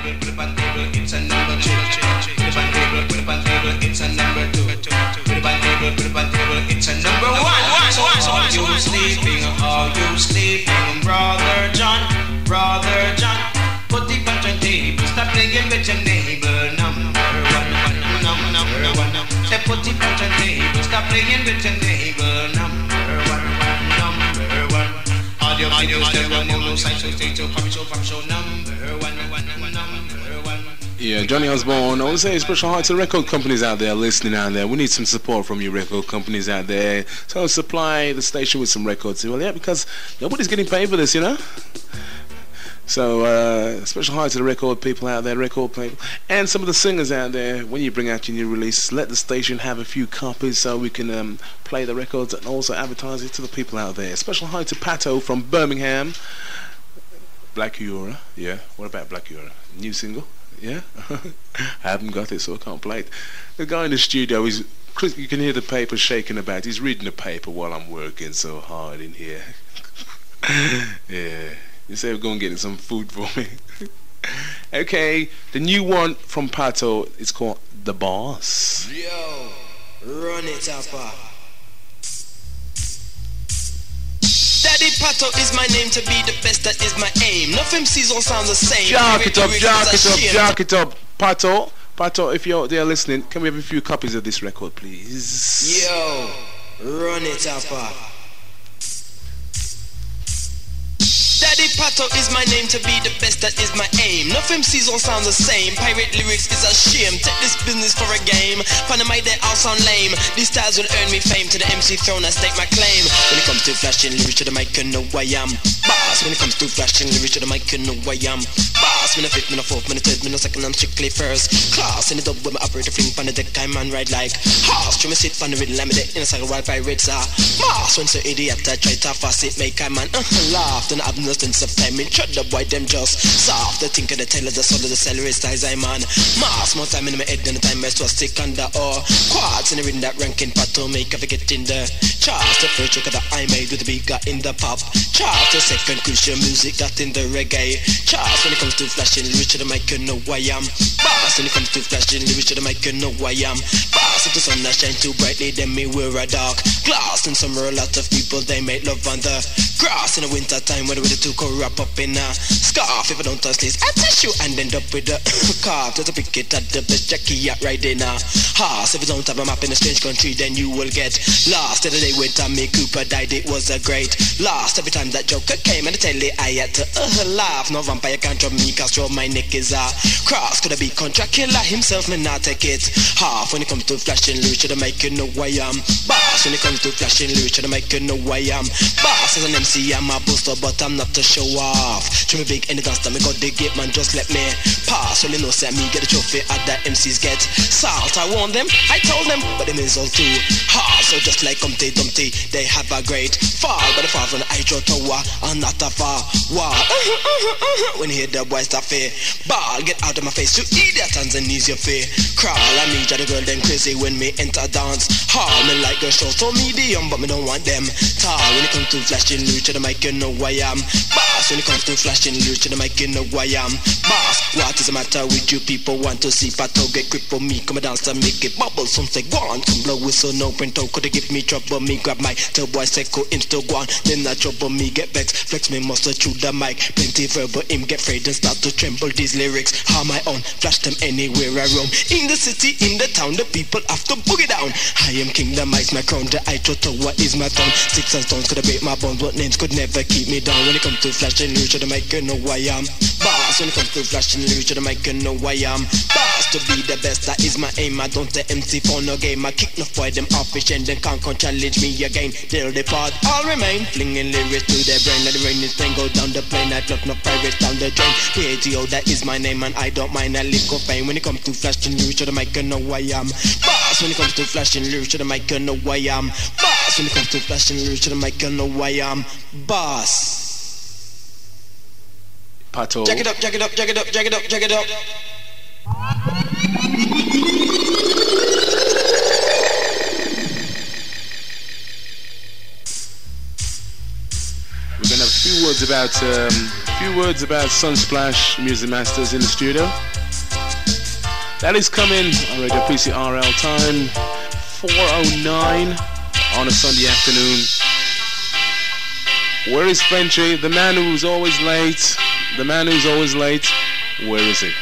put it on table, it's a number two. Put it on table, put it on table, it's a number two. Put it on table, put it on table, it's a number one. So are you sleeping, brother John, put the punch on table, stop playing with your neighbor. Number one. Say put the punch on table, stop playing with your neighbor. Number one. Audio, stereo, mono, sideshow, stage show, pop show, number one. Yeah, Johnny Osborne. I want to say a special hi to the record companies out there listening out there. We need some support from you record companies out there. So supply the station with some records. Well, yeah, because nobody's getting paid for this, you know. So special hi to the record people out there, record people, and some of the singers out there. When you bring out your new release, let the station have a few copies so we can play the records and also advertise it to the people out there. Special hi to Pato from Birmingham. Black Eura, yeah. What about Black Eura? New single, yeah. I haven't got it, so I can't play it. The guy in the studio is. You can hear the paper shaking about. He's reading the paper while I'm working so hard in here. Yeah. You say we're going to get some food for me. Okay, the new one from Pato is called The Boss. Yo, run it up. Daddy Pato is my name, to be the best, that is my aim. Nothing MCs all sound the same. Jack it up, Pato, if you're there listening, can we have a few copies of this record, please? Yo, run it up. Daddy Pato is my name, to be the best, that is my aim. Nothing MCs all sound the same. Pirate lyrics is a shame. Take this business for a game. Panama, they all sound lame. These styles will earn me fame. To the MC throne, I stake my claim. When it comes to flashing lyrics to the mic, you know I am boss. When it comes to flashing lyrics to the mic, you know I am boss. Me no fifth, me no fourth, me no third, me no second, I'm strictly first class. In the dub with my operator fling pan the deck, I man ride like horse. Through me sit pan the rhythm, like me deck in a circle while pirates are boss. When so idiot I try to fast it, make I man laugh. Then I have no sense of time. Shut the boy, them just soft. The think of the tail of the soul of the celery size, I man mass. More time in my head than the time I to stick under or quads. In the rhythm that ranking Pato make I get in the charts. The first joke that I made with the beat got in the pop charts. The second crucial music got in the reggae charts. When it comes to flashing lyrics to the mic, you know I am boss. When it comes to flashing lyrics to the mic, you know I am boss. If the sun that shine too brightly, then me wear a dark glass. In summer a lot of people they make love on the grass. In the winter time when the weather too cold, wrap up in a scarf. If I don't touch this, I touch you and end up with a carve. Just a pick it at the best Jackie at riding a horse. If you don't have a map in a strange country, then you will get lost. The day when Tommy Cooper died, it was a great loss. Every time that Joker came and I tell you I had to laugh. No vampire can't drop me, cause my neck is a cross. Could I be Contra Killer himself, me not take it half. When it comes to flashing lyrics to the mic, you know I am boss. When it comes to flashing lyrics to the mic, you know I am boss. As an MC, I'm a booster, but I'm not to show off. Show me big any dance time, me got the gate, man, just let me pass. Only know say me get a trophy at the MCs get salt. I warned them, I told them, but them is all too hard. So just like Humpty Dumpty, they have a great fall. But the fall from the Hydro Tower and not a far wall. When you hear the boys start fear ball, get out of my face, you idiot, hands and knees your fear crawl. I need you the girl them crazy when me enter dance hall. Me like a show so medium, but me don't want them tall. When it comes to flashing lyrics to the mic, you know I am boss. When it comes to flashing lyrics to the mic, you know I am boss. What is the matter with you people? Want to see Pato get grip for me? Come and dance and make it bubble. Some say go on, come blow whistle, no print out. Could they give me trouble? Me grab my tail boy say go him still go on. Then that trouble me get vexed. Flex me muscle through the mic. Plenty verbal him get afraid and start to tremble. These lyrics are my own. Flash them anywhere I roam. In the city, in the town, the people have to boogie down. I am king, the mic's my crown. The Hydro Tower is my throne. Sticks and stones could have break my bones, but names could never keep me down. When it comes to flashing lyrics to the mic, you know I am boss. When it comes to flashing lyrics to the mic, you know I am boss. To be the best, that is my aim. I don't take MC for no game. I kick no boy them offish and then can't come challenge me again. They'll depart, all remain. Flinging lyrics to their brain. Let the rain is thing go down the plane. I love no pirates down the drain. PATO, that is my name, and I don't mind a lick of fame. When it comes to flashing lyrics to the mic, you know I am boss. When it comes to flashing lyrics to the mic, you know I am boss. When it comes to flashing lyrics to the mic, you know I am boss. Pato. Jack it up, jack it up, jack it up, jack it up, jack it up. We're gonna have a few words about few words about Sunsplash Music Masters in the studio. That is coming on Radio PCRL time 4:09 on a Sunday afternoon. Where is Frenchy, the man who's always late? The man who's always late. Where is he?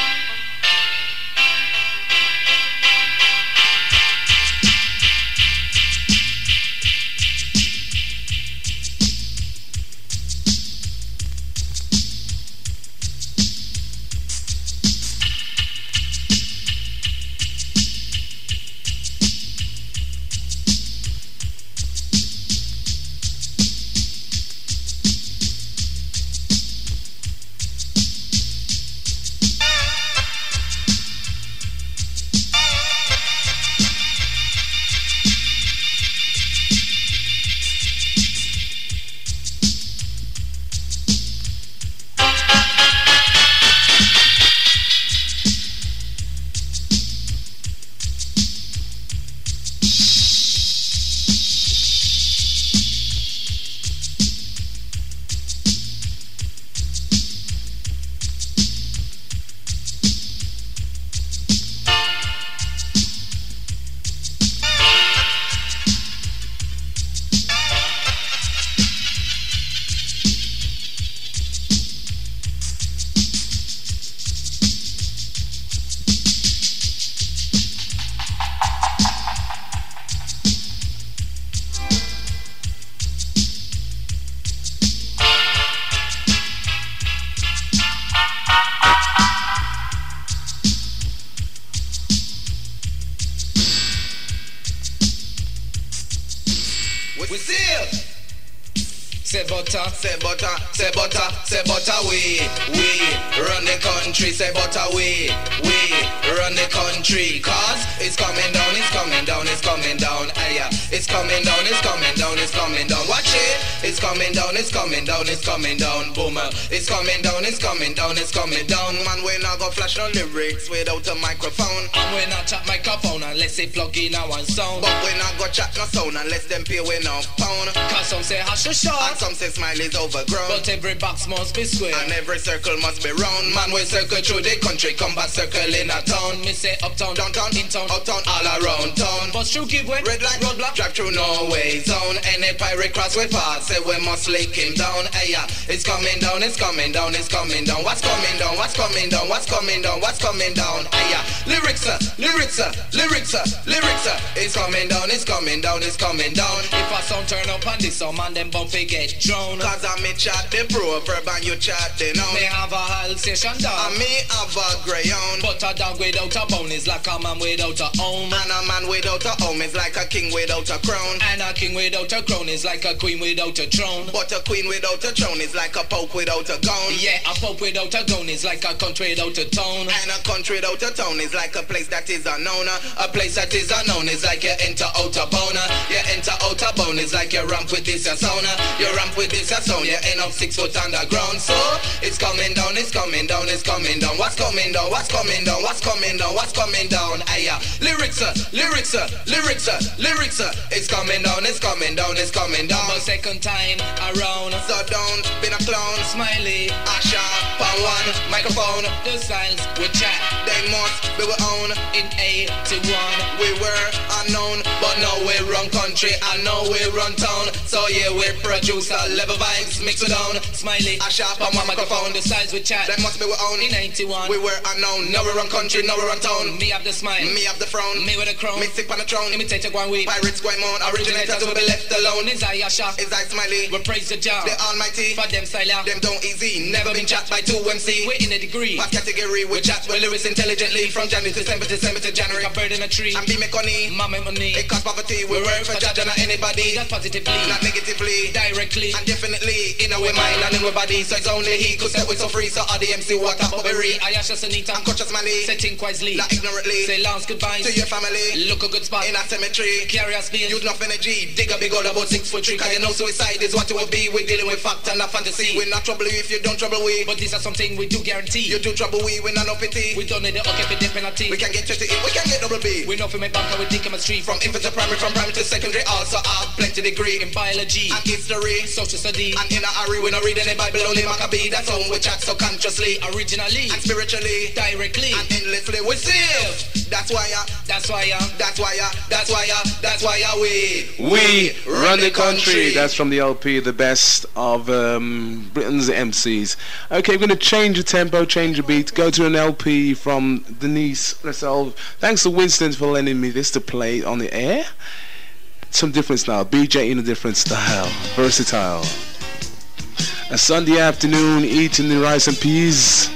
Say butter we run the country, say butter we run the country, cause it's coming down, it's coming down, it's coming down, yeah, it's coming down, it's coming down, it's coming down, watch it, it's coming down, it's coming down, it's coming down, boomer, it's coming down, it's coming down, it's coming down, man, we not go flash no lyrics without a microphone, and we not chat microphone unless it plug in our sound, but we not go chat no sound unless them pay we no pound, cause some say hash is short, and some say smile is overgrown, but every box must be square, and every circle must be round, man, we circle through the country, come back circle in a town, me say uptown, downtown, in town, uptown, all around town, but through give way, red light, roadblock, drive through no way zone, any pirate cross we pass, say we must lick him down, hey yeah, it's coming down, it's coming down, it's coming down, what's coming down, what's coming down, what's coming down, what's coming down, hey yeah, lyrics, lyrics, lyrics, lyrics, it's coming down, it's coming down, it's coming down, if a sound turn up on this song, man, them bump get drowned, cause I me chat the proverb and you chat the noun, me have a halcyon dog, and me have a greyhound, but a dog without a bone is like a man without a home, and a man without a home is like a king without a crown, and a king without a crown is like a queen without a throne, but a queen without a throne is like a pope without a gown, yeah, a pope without a gown is like a country without a town, and a country without a town is like a place that is unknown, a place that is unknown is like you enter out a bone, you enter out a bone is like you ramp with this a sound, you ramp with this a sound, you end up 6 foot underground, so it's coming down, it's coming down, it's coming down, what's coming down, what's coming down, what's coming down, what's coming down, yeah, lyrics, lyrics, lyrics, lyrics, it's coming down, it's coming down, it's coming down, but second time around, so don't be a clown, smiley, Asha, pan one, microphone, the styles we chat, they must be we own, in 81, we were unknown, but now we run country, I know we run town, so yeah, we produce a level vibes, mix it down, smiley, Asha, pan one, microphone, the styles we chat, they must be we own, in 91, we were unknown, now we run country, now we run town, me have the smile, me have the frown, me with the crown, me sick on the throne, imitate a one way, pirates going on, originators will be left alone, is I Asha, is I smiley, we praise the job, the almighty, for them style, them don't easy, never been chat by 2MC, we in a degree, what category, we chat with lyrics intelligently, from January to December to January, a bird in a tree, and be make money, mama money, it cause poverty, we work for judge and not anybody, that's positively, not negatively, directly, and definitely, in our mind and in our body, so it's only he could set we so free, so all the MC what up, Bobbery, I Asha Sanita, and conscious money, setting wisely, not ignorantly, say last goodbyes to your family, look a good spot, in a cemetery, carry a speed, use enough energy, dig a big hole about 6 foot 3, cause you know suicide is what it will be, we're dealing with fact and not fantasy, we're not trouble you if you don't trouble we, but this is something we do guarantee, you do trouble we not no pity, we don't need the okay for the penalty, we can get 38, we can get double B, we know for my bank and we think I'm a street, from infant to primary, to secondary, also have plenty degree in biology, and history, social studies, and in a hurry we no read read any Bible, only Maccabee. That song we chat so consciously, originally, and spiritually, directly, and endlessly we save. That's why we run the country. That's from the LP, the best of Britain's MCs. Okay, we're going to change the tempo, change the beat, go to an LP from Denise herself. Thanks to Winston for lending me this to play on the air. Some different style, BJ in a different style, versatile. A Sunday afternoon, eating the rice and peas.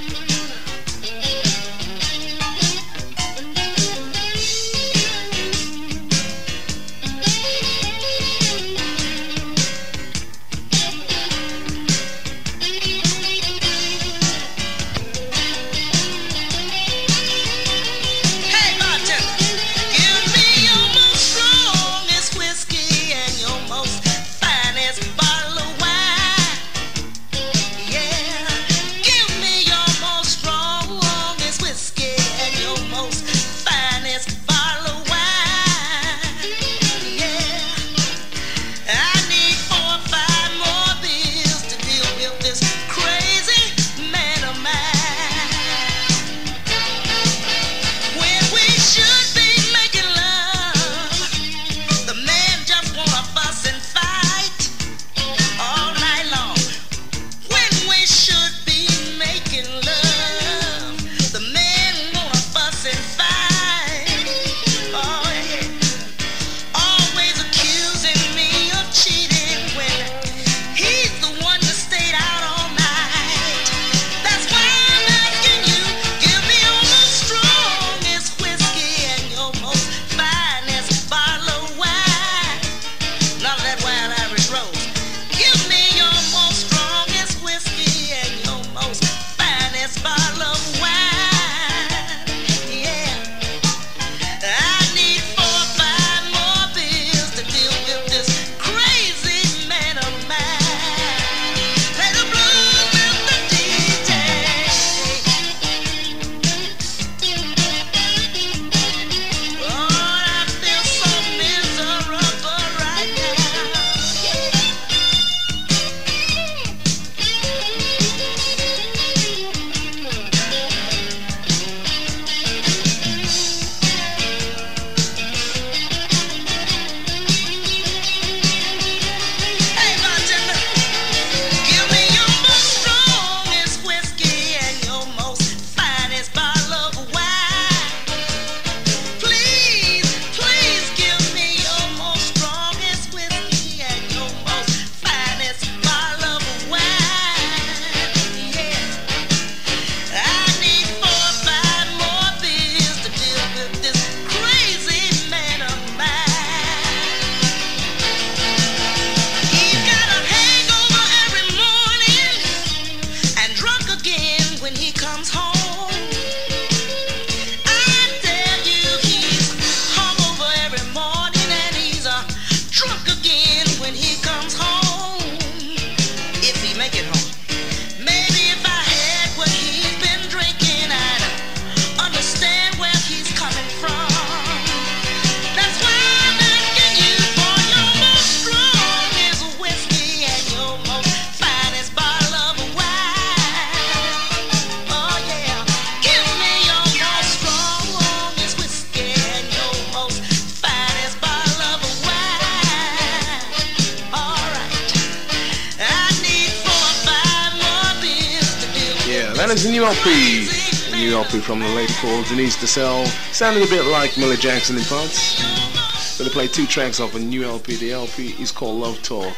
And it's a new LP. A new LP from a lady called Denise DeSalle. Sounding a bit like Millie Jackson in parts. Gonna play 2 tracks off a new LP. The LP is called Love Talk.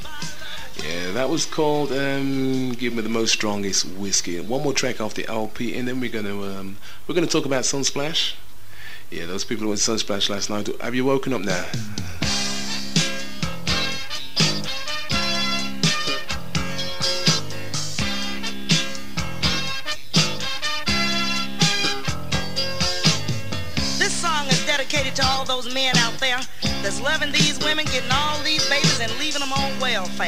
Yeah, that was called Give Me the Most Strongest Whiskey. One more track off the LP, and then we're gonna talk about Sunsplash. Yeah, those people who went Sunsplash last night. Have you woken up now? To all those men out there that's loving these women, getting all these babies and leaving them on welfare.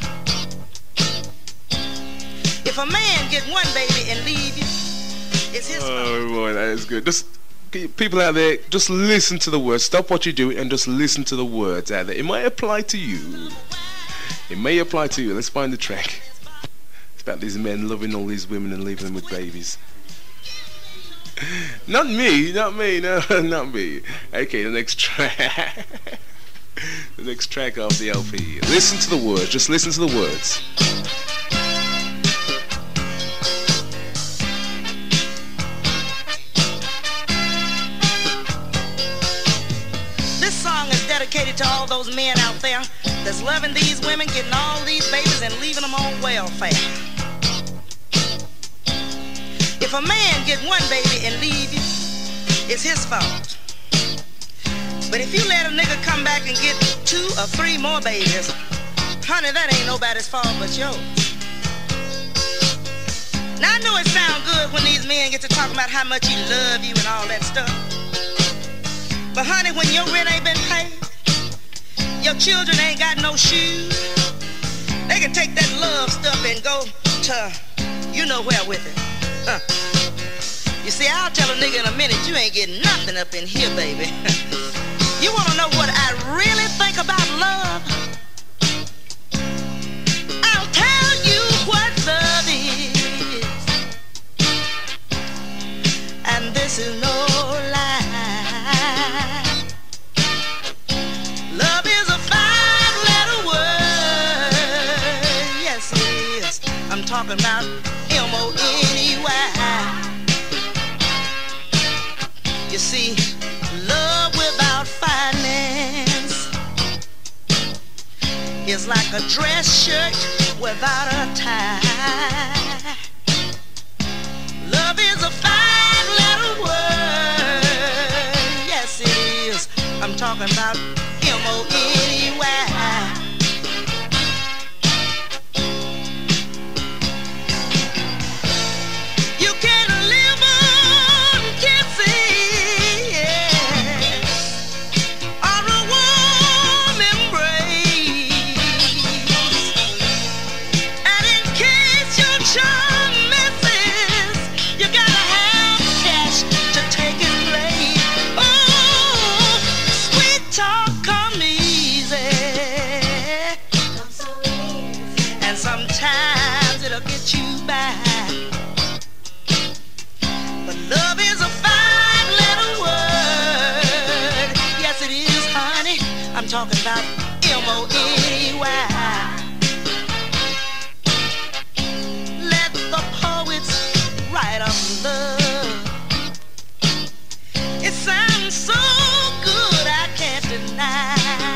If a man get one baby and leave you, it's his fault. Oh boy, that is good. Just people out there, just listen to the words. Stop what you're doing and just listen to the words out there. It might apply to you. It may apply to you. Let's find the track. about these men loving all these women and leaving them with babies. Not me, no, not me. Okay, the next track. The next track of the LP. Listen to the words, just listen to the words. This song is dedicated to all those men out there that's loving these women, getting all these babies and leaving them on welfare. If a man get one baby and leave you, it's his fault. But if you let a nigga come back and get 2 or 3 more babies, honey, that ain't nobody's fault but yours. Now I know it sound good when these men get to talk about how much he love you and all that stuff. But honey, when your rent ain't been paid, your children ain't got no shoes, they can take that love stuff and go to you know where with it. You see, I'll tell a nigga in a minute, you ain't getting nothing up in here, baby. You wanna know what I really think about love? I'll tell you what love is. And this is no lie. Love is a 5-letter word. Yes, it is. I'm talking about M-O-N-E-Y. You see, love without finance is like a dress shirt without a tie. Love is a 5-letter word. Yes, it is. I'm talking about M-O-N-E-Y. You can live on kissing, yeah, or a warm embrace. And in case your charm misses, you gotta have cash to take its place. Oh, sweet talk come easy, and sometimes it'll get you back. But love is a 5-letter word. Yes, it is, honey. I'm talking about M-O-N-E-Y. Let the poets write of love. It sounds so good, I can't deny.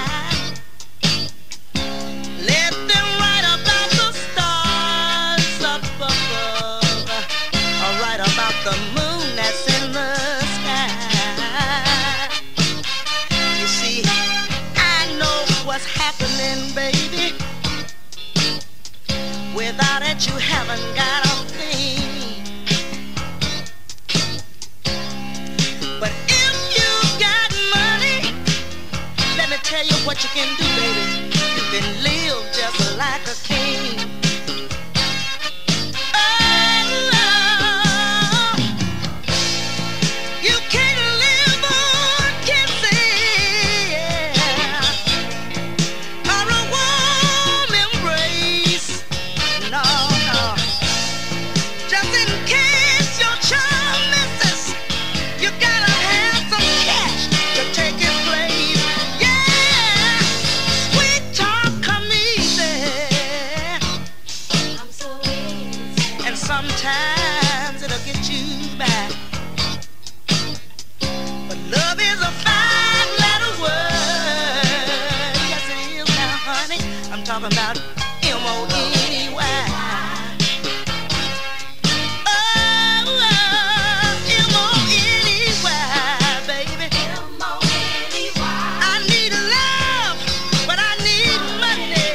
Let them write about the stars up above, or write about the moon that's in the sky. You see, I know what's happening, baby. Without it, you haven't got a thing. But if you got money, let me tell you what you can do, baby. You can live just like a king. Oh, you can't live on kissing, yeah, or a warm embrace. No, no. Just in case your charm misses, you gotta have some cash to take its place. Yeah, sweet talk come easy, and sometimes it'll get you back. But love is a 5-letter word. Yes, it is now, honey. I'm talking about M-O-N-E-Y. Oh, M-O-N-E-Y, baby. I need love, but I need money.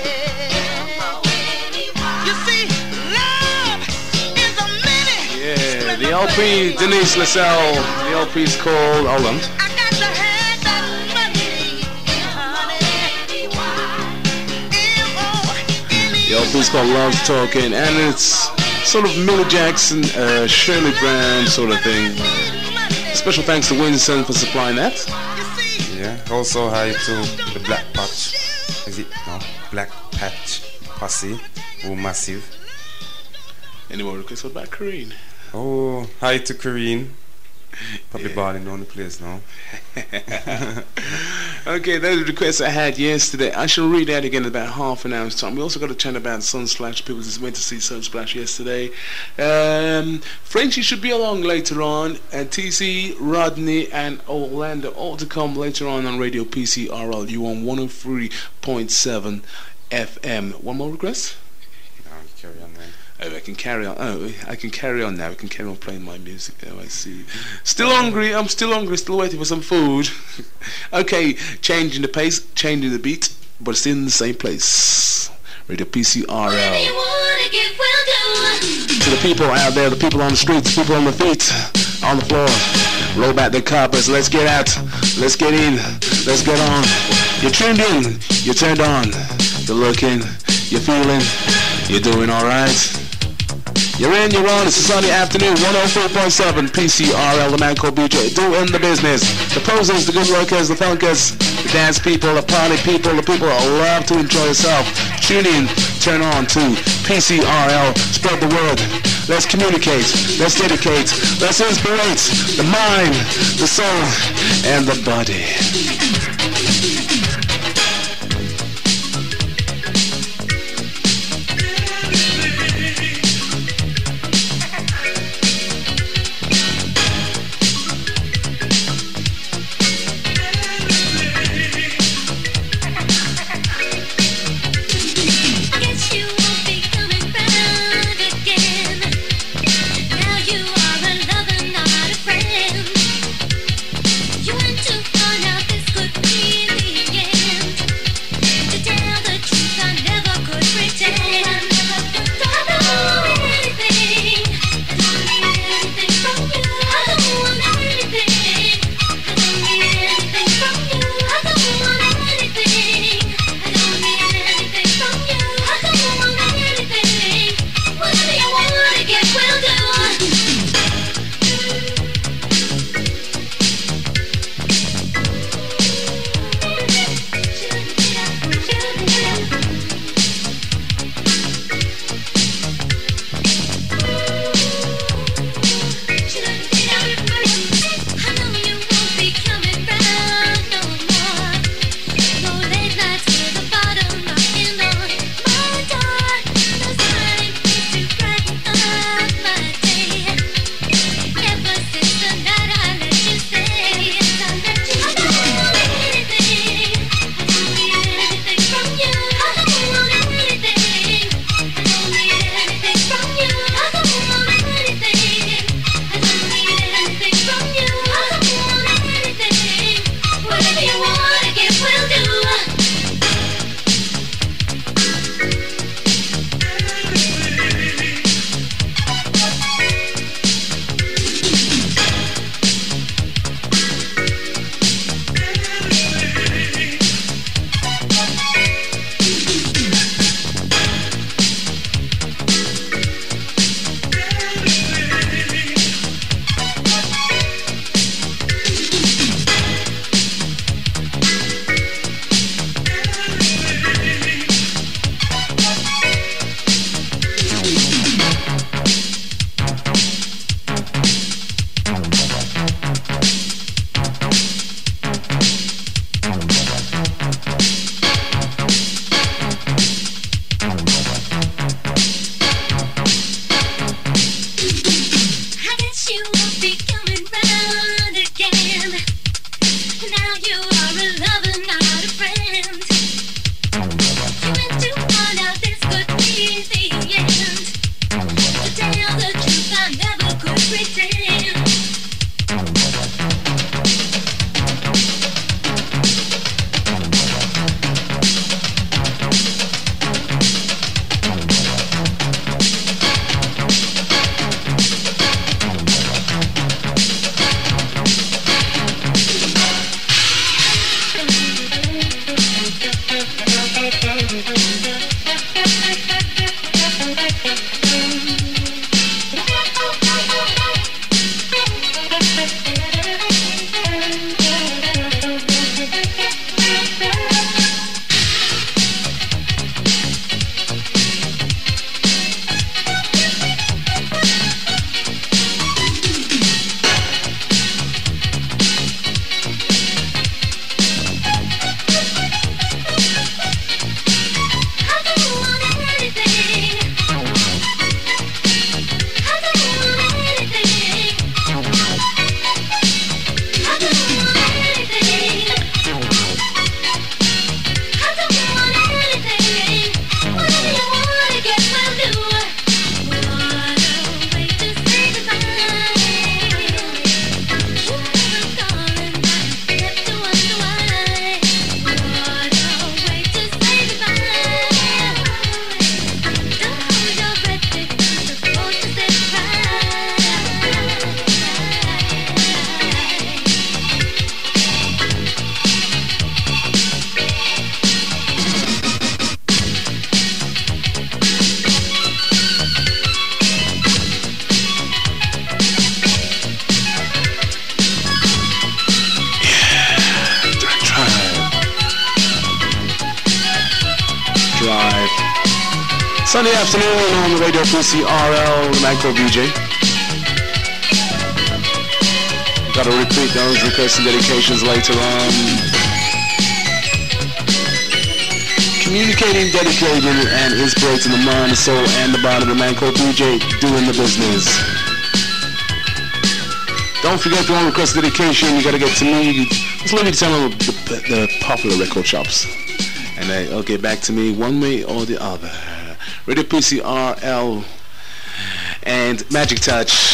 You see, love is a minute. Yeah, the LP, Denise Lascelles. The LP's called, hold on. I got to have that money, honey. M-O-N-E-Y. The LP's called Love Talking, and it's sort of Millie Jackson, Shirley Brown sort of thing. Special thanks to Winston for supplying that. Yeah, also hi to the Black Patch. Is it? No, Black Patch Posse, who massive. Any more requests? What about Kareen? Oh, hi to Kareen. Probably balling on the place now. Okay, those are the requests I had yesterday. I shall read that again in about half an hour's time. We also got a chat about Sunsplash. People just went to see Sunsplash yesterday. Frenchie should be along later on. And TC, Rodney, and Orlando all to come later on Radio PCRL. You on 103.7 FM. One more request? No, carry on, man. Oh, I can carry on. Oh, I can carry on now. I can carry on playing my music. Oh, I see. Still hungry. I'm still hungry. Still waiting for some food. Okay, changing the pace, changing the beat, but it's in the same place. Radio PCRL. To the people out there, the people on the streets, the people on the feet, on the floor. Roll back the carpets. Let's get out. Let's get in. Let's get on. You're tuned in. You're turned on. You're looking. You're feeling. You're doing all right. You're in, you're on, it's a Sunday afternoon, 104.7 PCRL, the man called BJ, doing the business. The posers, the good workers, the funkers, the dance people, the party people, the people that love to enjoy yourself. Tune in, turn on to PCRL, spread the word. Let's communicate, let's dedicate, let's inspirate the mind, the soul, and the body. You want to find out this good Sunday afternoon on the Radio PCRL, the Micro VJ. Gotta repeat those requests and dedications later on. Communicating, dedicating, and inspirating the mind, the soul, and the body of the Micro VJ doing the business. Don't forget the one request dedication, you gotta get to me. Just let me tell them the popular record shops. And they'll get back to me one way or the other. Radio PCRL and Magic Touch.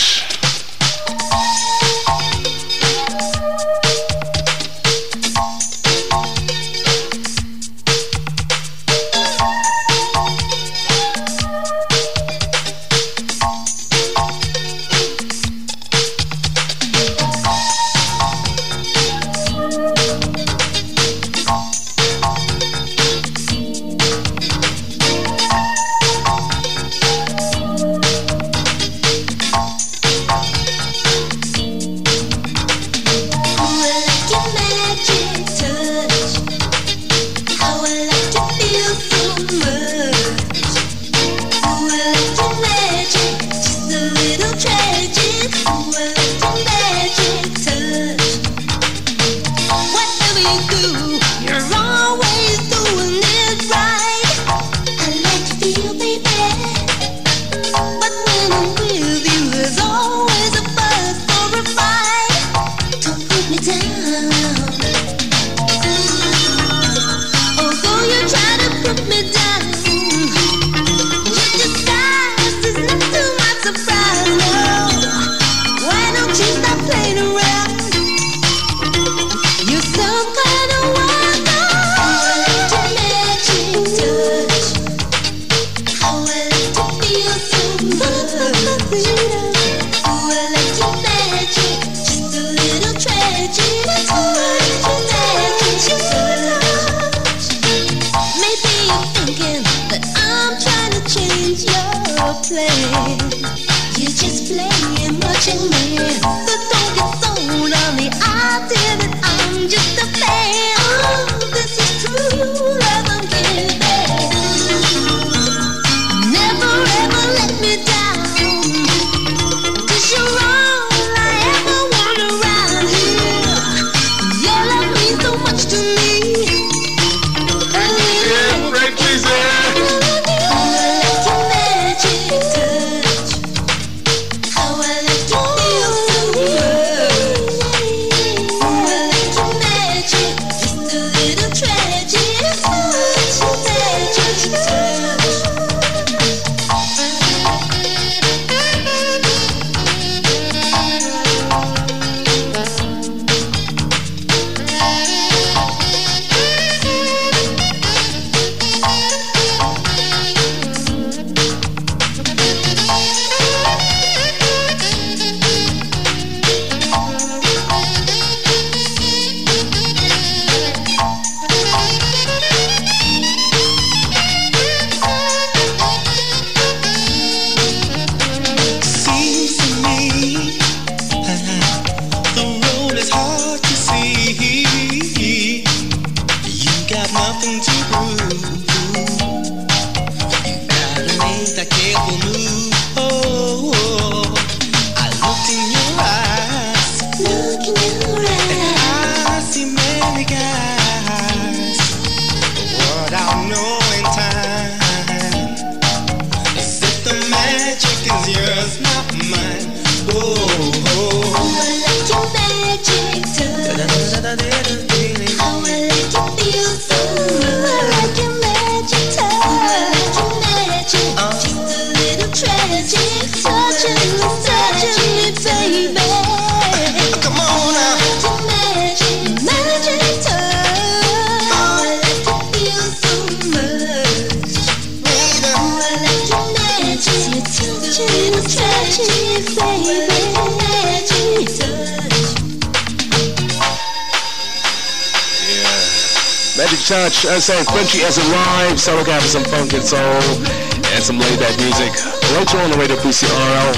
Touch, I say Frenchy has arrived, so look out for some funk and soul and some laid back music. Later on the Radio PCRL.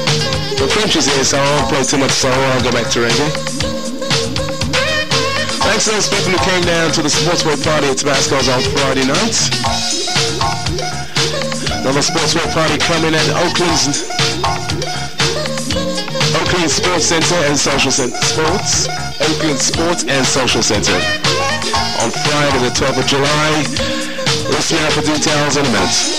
But Frenchy's here, so I won't play too much soul, I'll go back to reggae. Thanks to those people who came down to the Sportsboy party at Tabasco's on Friday night. Another sportswear party coming at Oakland Sports Center and Social Center. Oakland Sports and Social Center. On Friday the 12th of July. Listen out for details in a minute.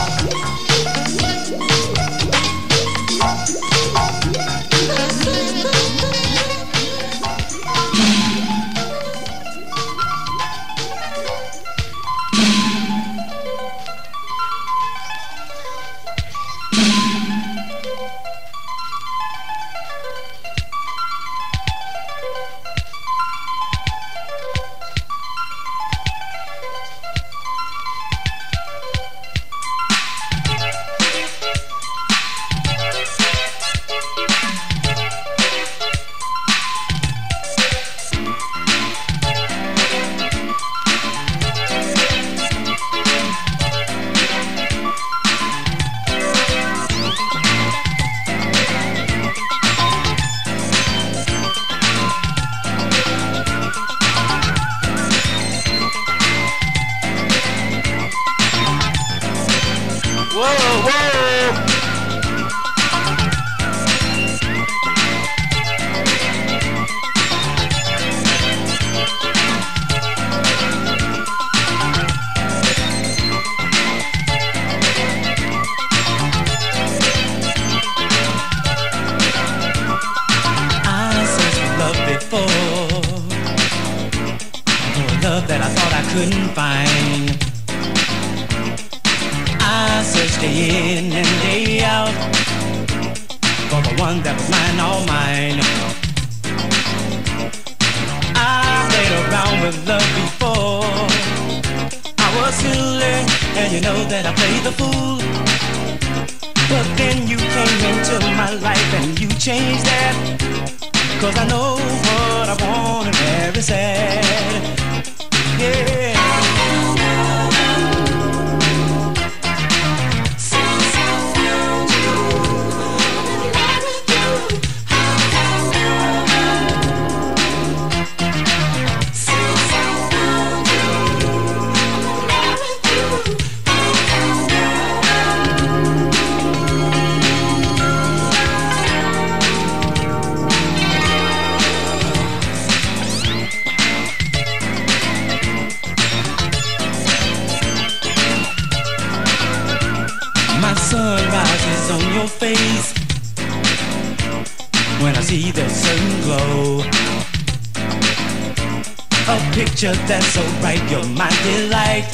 That's so bright, you're my delight,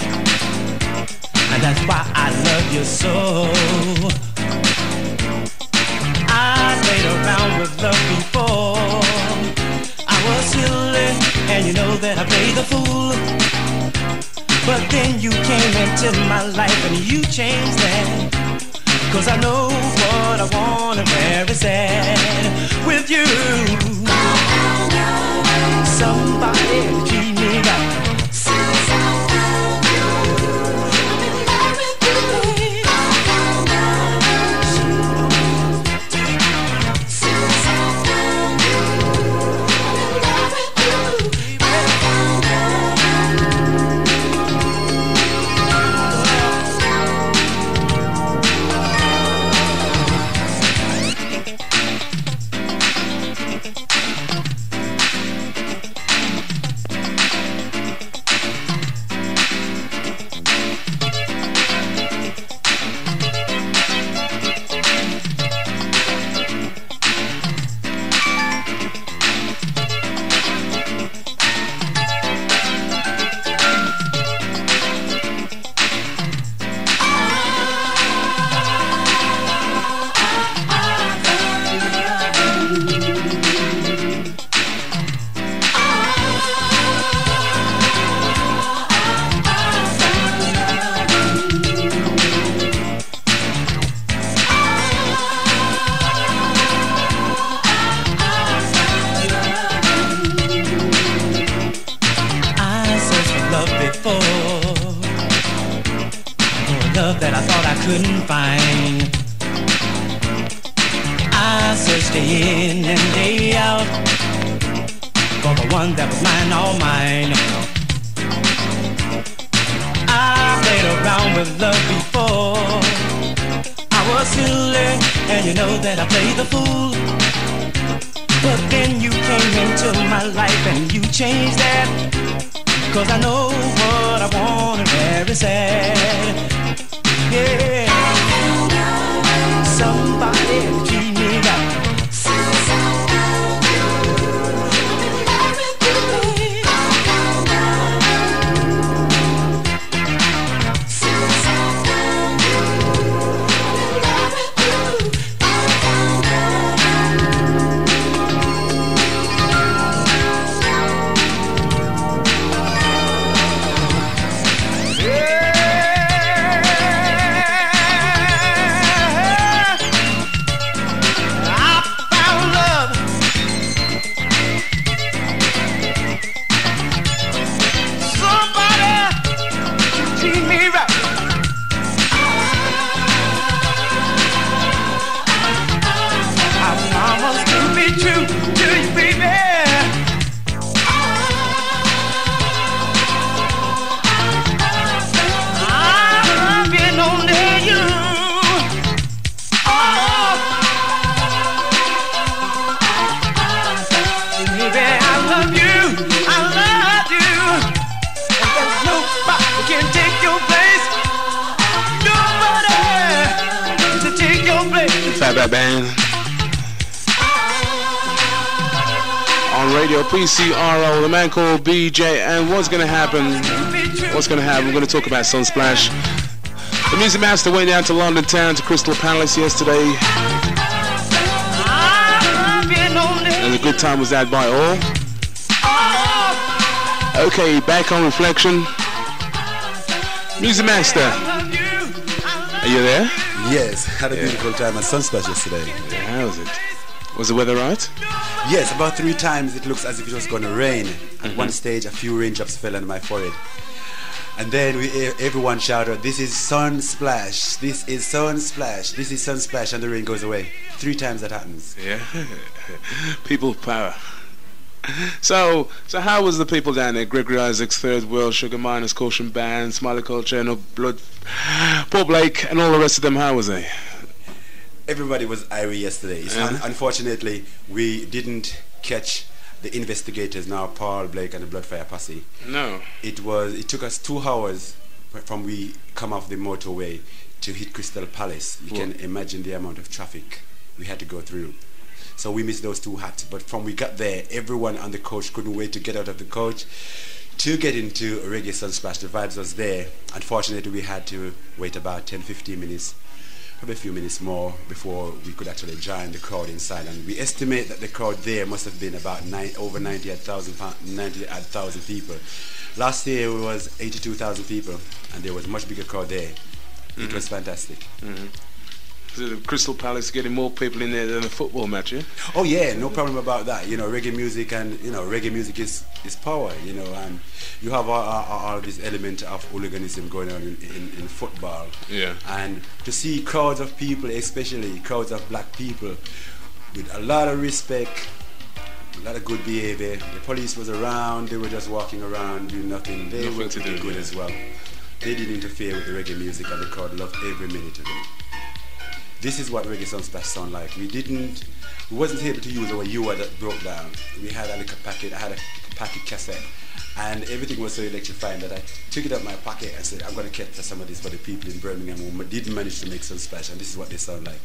and that's why I love you so. I played around with love before. I was silly, and you know that I played the fool. But then you came into my life and you changed that. 'Cause I know what I want and where it's at with you. Somebody treat me right. love that I thought I couldn't find. I searched day in and day out for the one that was mine, all mine. I played around with love before. I was silly, and you know that I played the fool. But then you came into my life and you changed that. 'Cause I know what I want and very sad. Yeah. Somebody treat me right. Fatback Band on radio PCRO, the man called BJ. And what's gonna happen? We're gonna talk about Sunsplash. The Music Master went down to London town to Crystal Palace yesterday, and a good time was had by all. Okay, back on Reflection. Music Master, are you there? Yes, had a beautiful time at Sunsplash yesterday. Yeah, how was it? Was the weather right? Yes, about 3 times it looks as if it was going to rain. At one stage, a few raindrops fell on my forehead. And then everyone shouted, "This is Sunsplash, this is Sunsplash, this is Sunsplash," and the rain goes away. 3 times that happens. Yeah, people power. So how was the people down there? Gregory Isaacs, Third World, Sugar Miners, Caution Band, Smiley Culture, No Blood, Paul Blake, and all the rest of them. How was they? Everybody was irie yesterday. Unfortunately, we didn't catch the investigators now, Paul Blake and the Bloodfire Posse. No. It took us 2 hours from we come off the motorway to hit Crystal Palace. You can imagine the amount of traffic we had to go through. So we missed those 2 hats. But from we got there, everyone on the coach couldn't wait to get out of the coach to get into Reggae Sunsplash. The vibes was there. Unfortunately, we had to wait about 10-15 minutes, probably a few minutes more before we could actually join the crowd inside. And we estimate that the crowd there must have been about over 90,000 people. Last year it was 82,000 people, and there was a much bigger crowd there. It was fantastic. The Crystal Palace getting more people in there than a football match, yeah? Oh yeah, no problem about that. You know, reggae music is power, you know, and you have all this element of hooliganism going on in football. Yeah. And to see crowds of people, especially crowds of black people, with a lot of respect, a lot of good behavior. The police was around, they were just walking around doing nothing. They were pretty good as well. They didn't interfere with the reggae music, and the crowd loved every minute of it. This is what Reggae Sunsplash sound like. We wasn't able to use our UA that broke down. We had a little packet, I had a packet cassette, and everything was so electrifying that I took it out of my pocket and said, I'm going to capture some of this for the people in Birmingham who didn't manage to make Sunsplash, and this is what they sound like.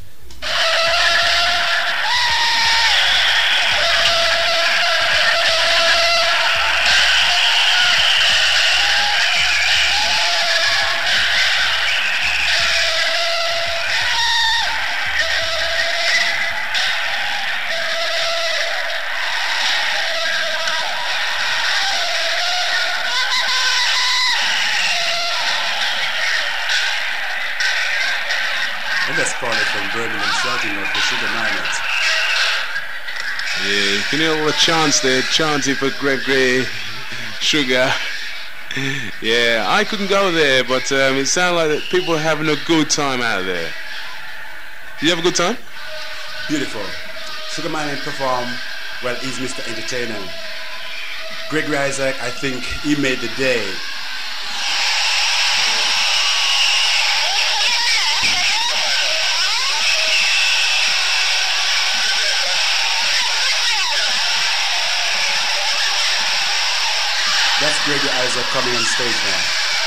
Yeah, you can hear all the chants there, chanting for Gregory, Sugar. Yeah, I couldn't go there, but it sounded like that people were having a good time out there. Did you have a good time? Beautiful. Sugar Man perform, well, he's Mr. Entertainer. Gregory Isaac, I think he made the day. Reggae Isaac coming on stage now.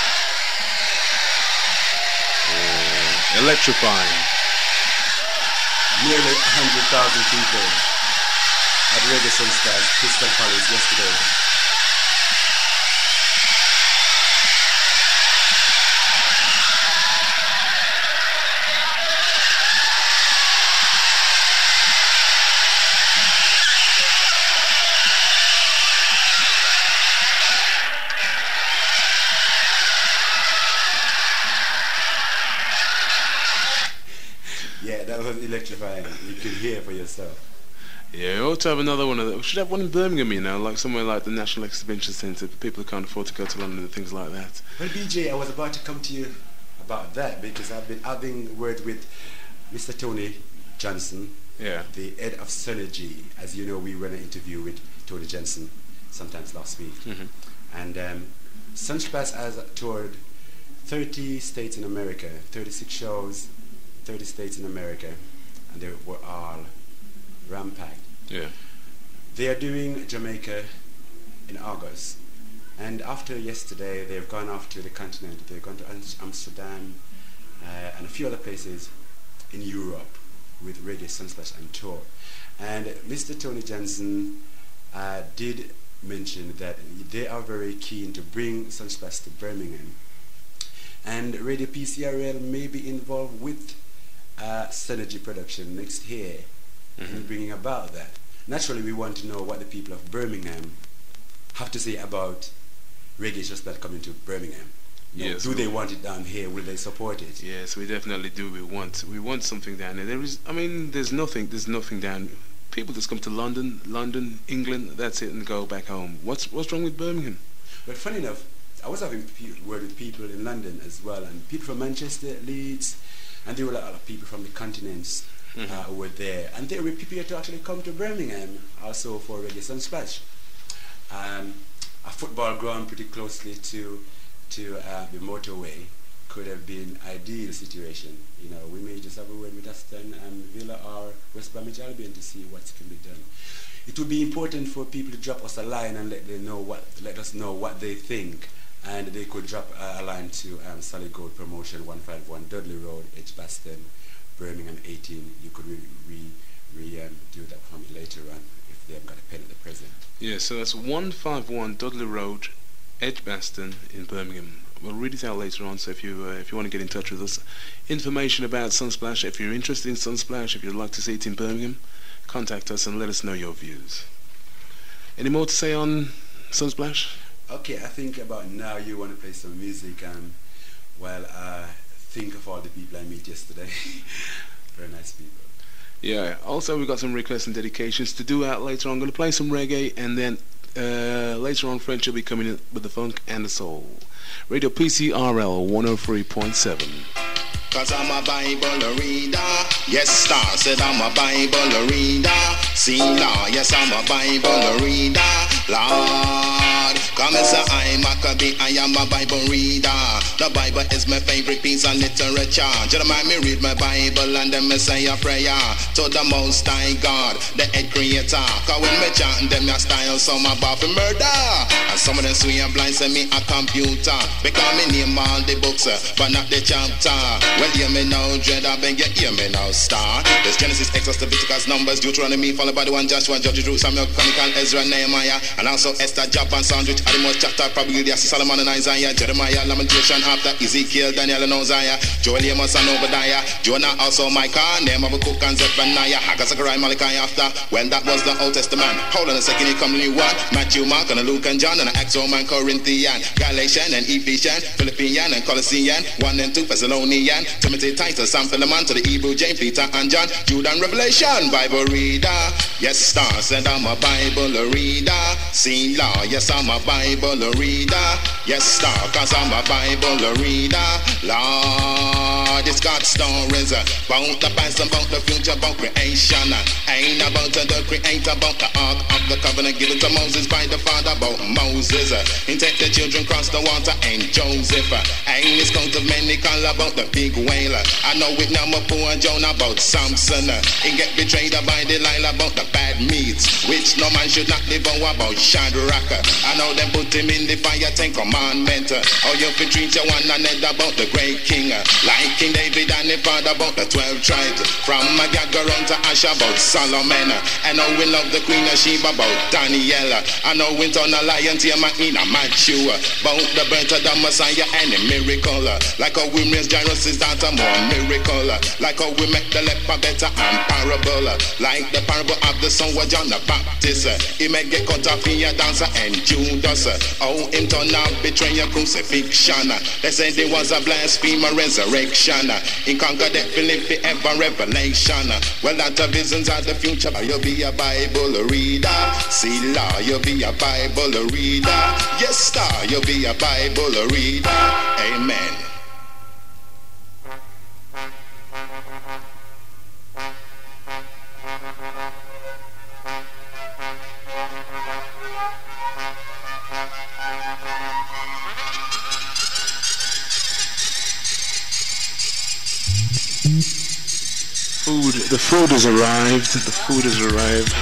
Electrifying. Nearly 100,000 people at Reggae Sunsplash, Crystal Palace yesterday. Yeah, that was electrifying. You could hear for yourself. Yeah, we ought to have another one of that. We should have one in Birmingham, you know, like somewhere like the National Exhibition Centre for people who can't afford to go to London and things like that. Well, BJ, I was about to come to you about that because I've been having word with Mr. Tony Johnson, Yeah. the head of Synergy. As you know, we ran an interview with Tony Johnson sometimes last week. Mhm. And Sunsplash has toured 30 states in America, 36 shows, 30 states in America, and they were all rampacked. Yeah. They are doing Jamaica in August. And after yesterday, they've gone off to the continent. They've gone to Amsterdam and a few other places in Europe with Reggae Sunsplash and tour. And Mr. Tony Johnson did mention that they are very keen to bring Sunsplash to Birmingham. And Radio PCRL may be involved with Synergy production next year in bringing about that. Naturally, we want to know what the people of Birmingham have to say about Reggae Sunsplash coming to Birmingham. You know, Yes, do they want it down here? Will they support it? Yes, we definitely do. We want something down there. There's nothing down. People just come to London, England. That's it, and go back home. What's wrong with Birmingham? But funny enough, I was having word with people in London as well, and people from Manchester, Leeds, and there were a lot of people from the continents who were there, and they were prepared to actually come to Birmingham also for Reggae Sunsplash. A football ground pretty closely to the motorway could have been ideal situation. You know, we may just have a word with Aston Villa or West Bromwich Albion to see what can be done. It would be important for people to drop us a line and let us know what they think, and they could drop a line to Solid Gold Promotion, 151 Dudley Road, Edgbaston, Birmingham 18. You could do that for me later on if they haven't got a pen at the present. Yeah, so that's 151 Dudley Road, Edgbaston in Birmingham. We'll read it out later on, so if you want to get in touch with us, information about Sunsplash, if you're interested in Sunsplash, if you'd like to see it in Birmingham, contact us and let us know your views. Any more to say on Sunsplash? Okay, I think about now you want to play some music, and think of all the people I met yesterday. Very nice people. Yeah, also we've got some requests and dedications to do out later on. I'm going to play some reggae, and then later on French will be coming in with the funk and the soul. Radio PCRL 103.7. Cause I'm a Bible reader. Yes, star said I'm a Bible reader. See, law, yes, I'm a Bible reader. Lord, come and say I'm Maccabee, I am a Bible reader. The Bible is my favorite piece of literature. Jeremiah, me read my Bible and then me say a prayer to the Most High God, the head creator. Cause when me chant them your style, some about for murder. And some of them swear blind say me a computer. Because me name all the books, but not the chapter. Well, hear me now, dread, I beg you, hear me now, star. There's Genesis, Exodus, Leviticus, Numbers, Deuteronomy, followed by the one Joshua, Judges, Ruth, Samuel, Chronicle, Ezra, Nehemiah, and also Esther, Job, and Sandwich, Amos, chapter, probably Solomon and Isaiah, Jeremiah, Lamentation, after Ezekiel, Daniel, and Hosea, Joel, Amos, and Obadiah, Jonah, also Micah, Nehemiah, Habakkuk, and Zephaniah, Haggai, Zechariah, Malachi, after. Well, that was the Old Testament. Hold on a second, here come the new one. Matthew, Mark, and Luke, and John, and Acts, Roman, Corinthian, Galatian, and Ephesian, Philippian, and Colossian, 1 and 2, Thessalonian, Timothy, Titus, Sam, Philemon, to the Hebrew, James, Peter, and John, Jude, and Revelation, Bible reader. Yes, star said I'm a Bible reader. See, law, yes, I'm a Bible reader. Yes, star, cause I'm a Bible reader. Lord, it's got stories about the past, about the future, about creation. Ain't about the creator, about the ark of the covenant given to Moses by the father, about Moses. He take the children cross the water, and Joseph. Ain't his count of many call about the big whale. I know it now, my poor Jonah, about Samson. He get betrayed by Delilah, about the bad meats, which no man should not devour, about Shadrach. I know them put him in the fire, 10 commandment. How you fi treat your one another about the great king. Like King David and the father about the 12 tribes. From Agag around to Ash about Solomon. And how we love the Queen of Sheba about Daniel. I know we turn a lion tamer in a Matthew. About the birth of the Messiah and the miracle. Like how we raise Jairus' daughter, more miracle. Like how we make the leper better and parable. Like the parable of the son of John the Baptist. He may get cut off in your dancer and Judas. How him turn out betray your crucifixion. They said there was a blasphemer resurrection. He conquered death, Philippi ever revelation. Well, that the visions of the future. You'll be a Bible reader. See law, you'll be a Bible reader. Yes, star, you'll be a Bible reader. Amen. The food has arrived. The food has arrived.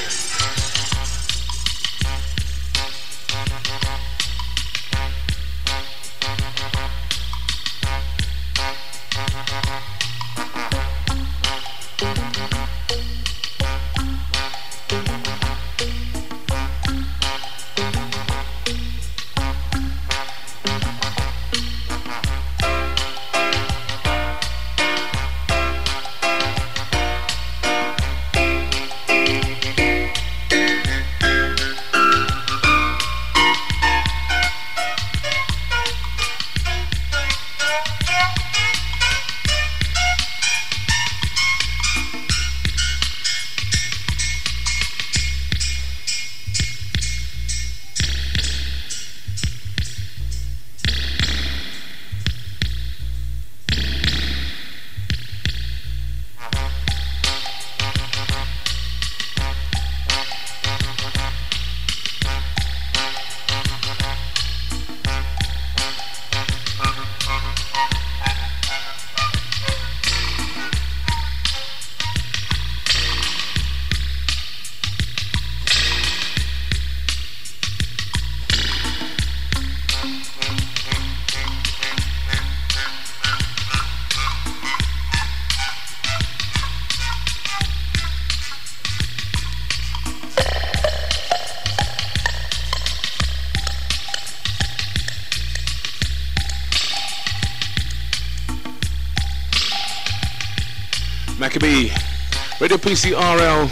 Maccabee, Radio PCRL,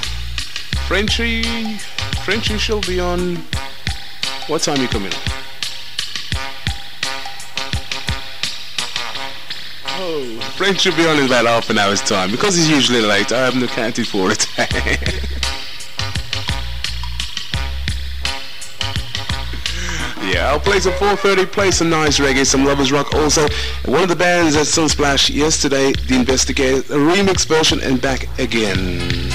Frenchy shall be on. What time you coming on? Oh, French should be on in about half an hour's time because he's usually late. I haven't accounted for it. Yeah, I'll play some 4:30, play some nice reggae, some lovers rock also. One of the bands at Sunsplash yesterday, The Investigator, a remix version and back again.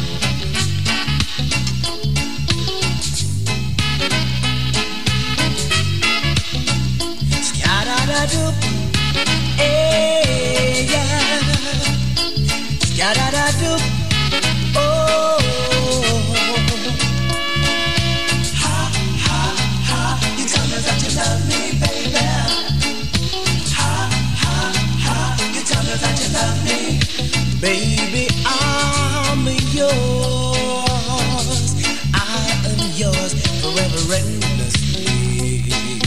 Baby, I'm yours. I am yours forever endlessly.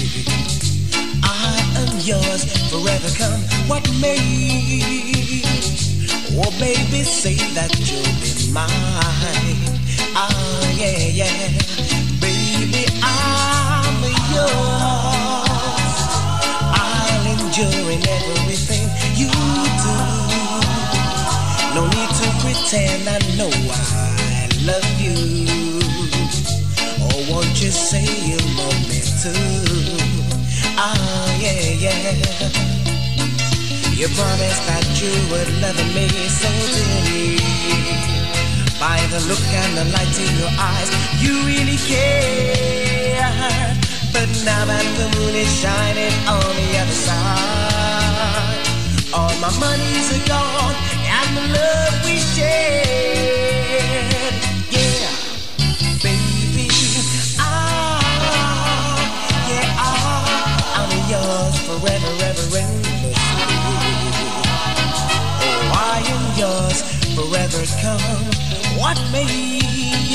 I am yours forever, come what may. Oh, baby, say that you'll be mine. Ah, yeah, yeah. Baby, I'm yours. I'll endure in everything you do. No need to pretend I know I love you. Or won't you say you love me too? Ah, yeah, yeah. You promised that you would love me so dearly. By the look and the light in your eyes, you really care. But now that the moon is shining on the other side, all my money's gone and the love we shared. Yeah, baby, I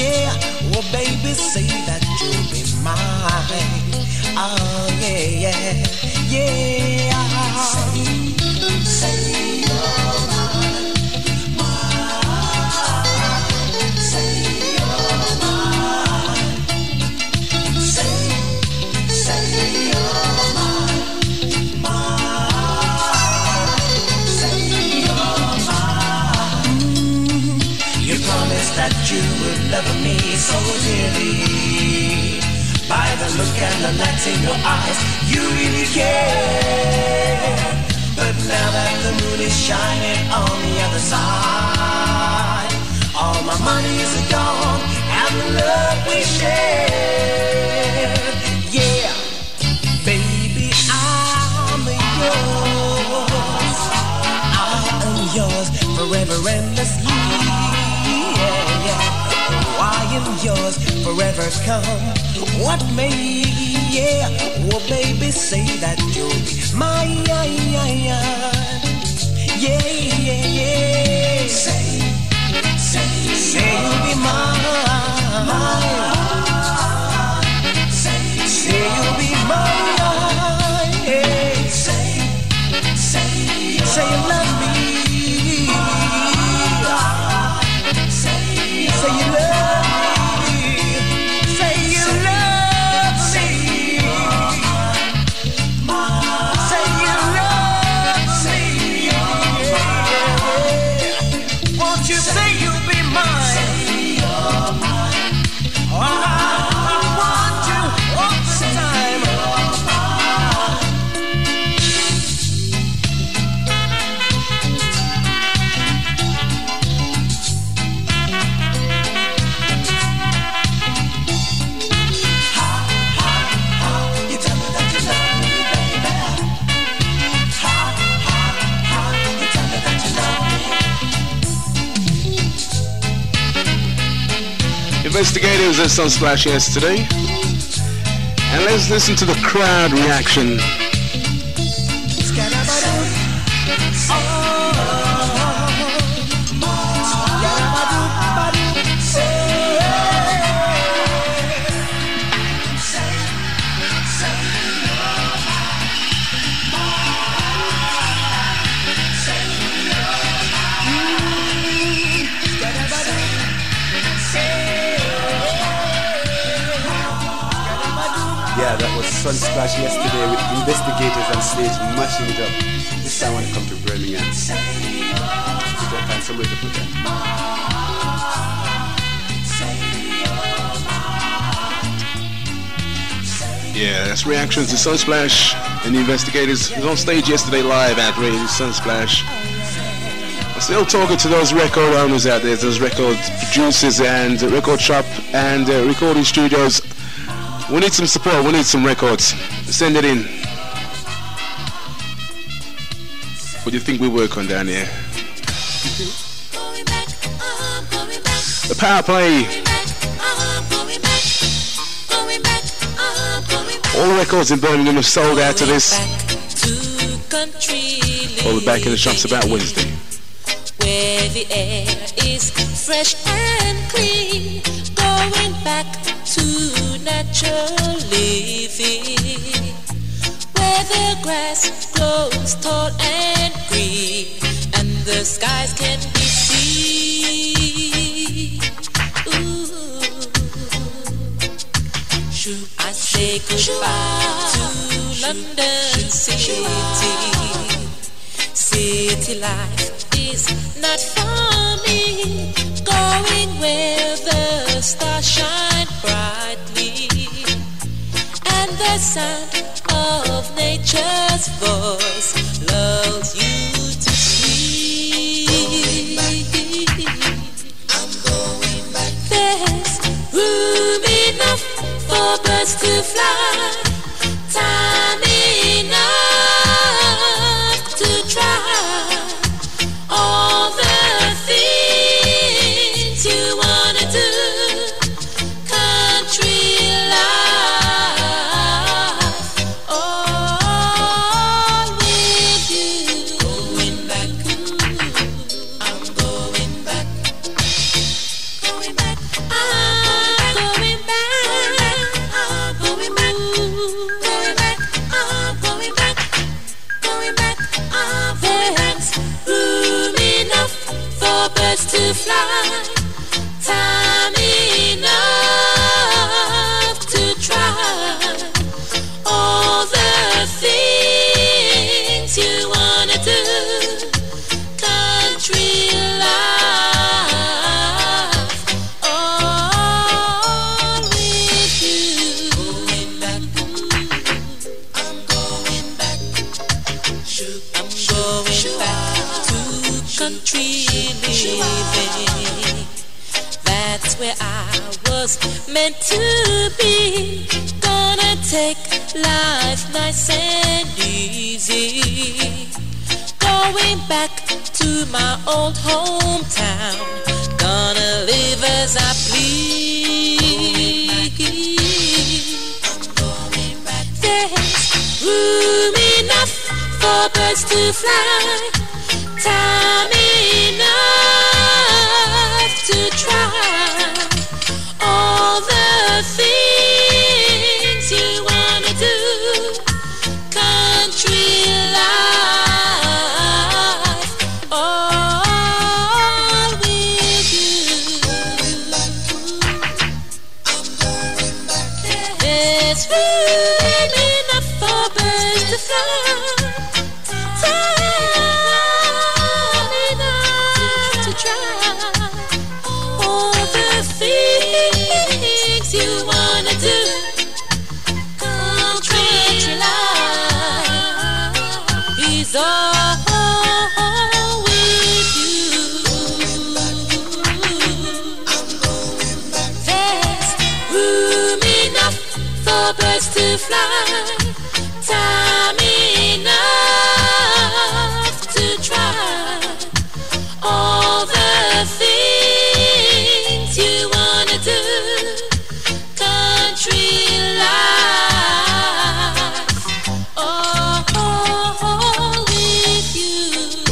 yeah. Oh, baby, say that you'll be mine. Oh, yeah, yeah, yeah. Say you're mine, mine. Say you're mine. Say you're mine, mine. Say you're mine. You promised that you would love me so dearly. By the look and the lights in your eyes, you really care. But now that the moon is shining on the other side, all my money is gone and the love we shared. Yeah, baby, I'm yours. I am yours forever endlessly. Yeah, yeah. I am yours forever, come what may. Yeah, oh baby, say that you'll be mine. Yeah, yeah, yeah. Say you'll be mine. Say you'll be mine. Yeah. Say you love me. Say you love me. Investigators at Sunsplash yesterday, and let's listen to the crowd reaction. Yeah, that was Sunsplash yesterday with Investigators on stage mashing it up. This time I want to come to Birmingham. If I find somewhere to put that. Yeah, that's reactions to Sunsplash and the Investigators. It was on stage yesterday live at Radio Sunsplash. I'm still talking to those record owners out there, those record producers and record shop and recording studios. We need some support, we need some records. Send it in. What do you think we work on down here? The Power Play. All the records in Birmingham have sold out to this. We'll be back in the shops about Wednesday. Where the air is fresh and clean, going back to natural living, where the grass grows tall and green, and the skies can be seen. Ooh. I say goodbye to London City. City life is not for me, going where the stars shine brightly, and the sound of nature's voice lulls you to sleep. I'm going back. There's room enough for birds to fly, time enough to try all the things you wanna do. Country life, always was meant to be. Gonna take life nice and easy. Going back to my old hometown. Gonna live as I please. There's room enough for birds to fly. Time enough to try all the things you wanna do. Country life, all with you. There's room enough for birds to fly. Birds to fly, time enough to try all the things you wanna do. Country life, oh, with you.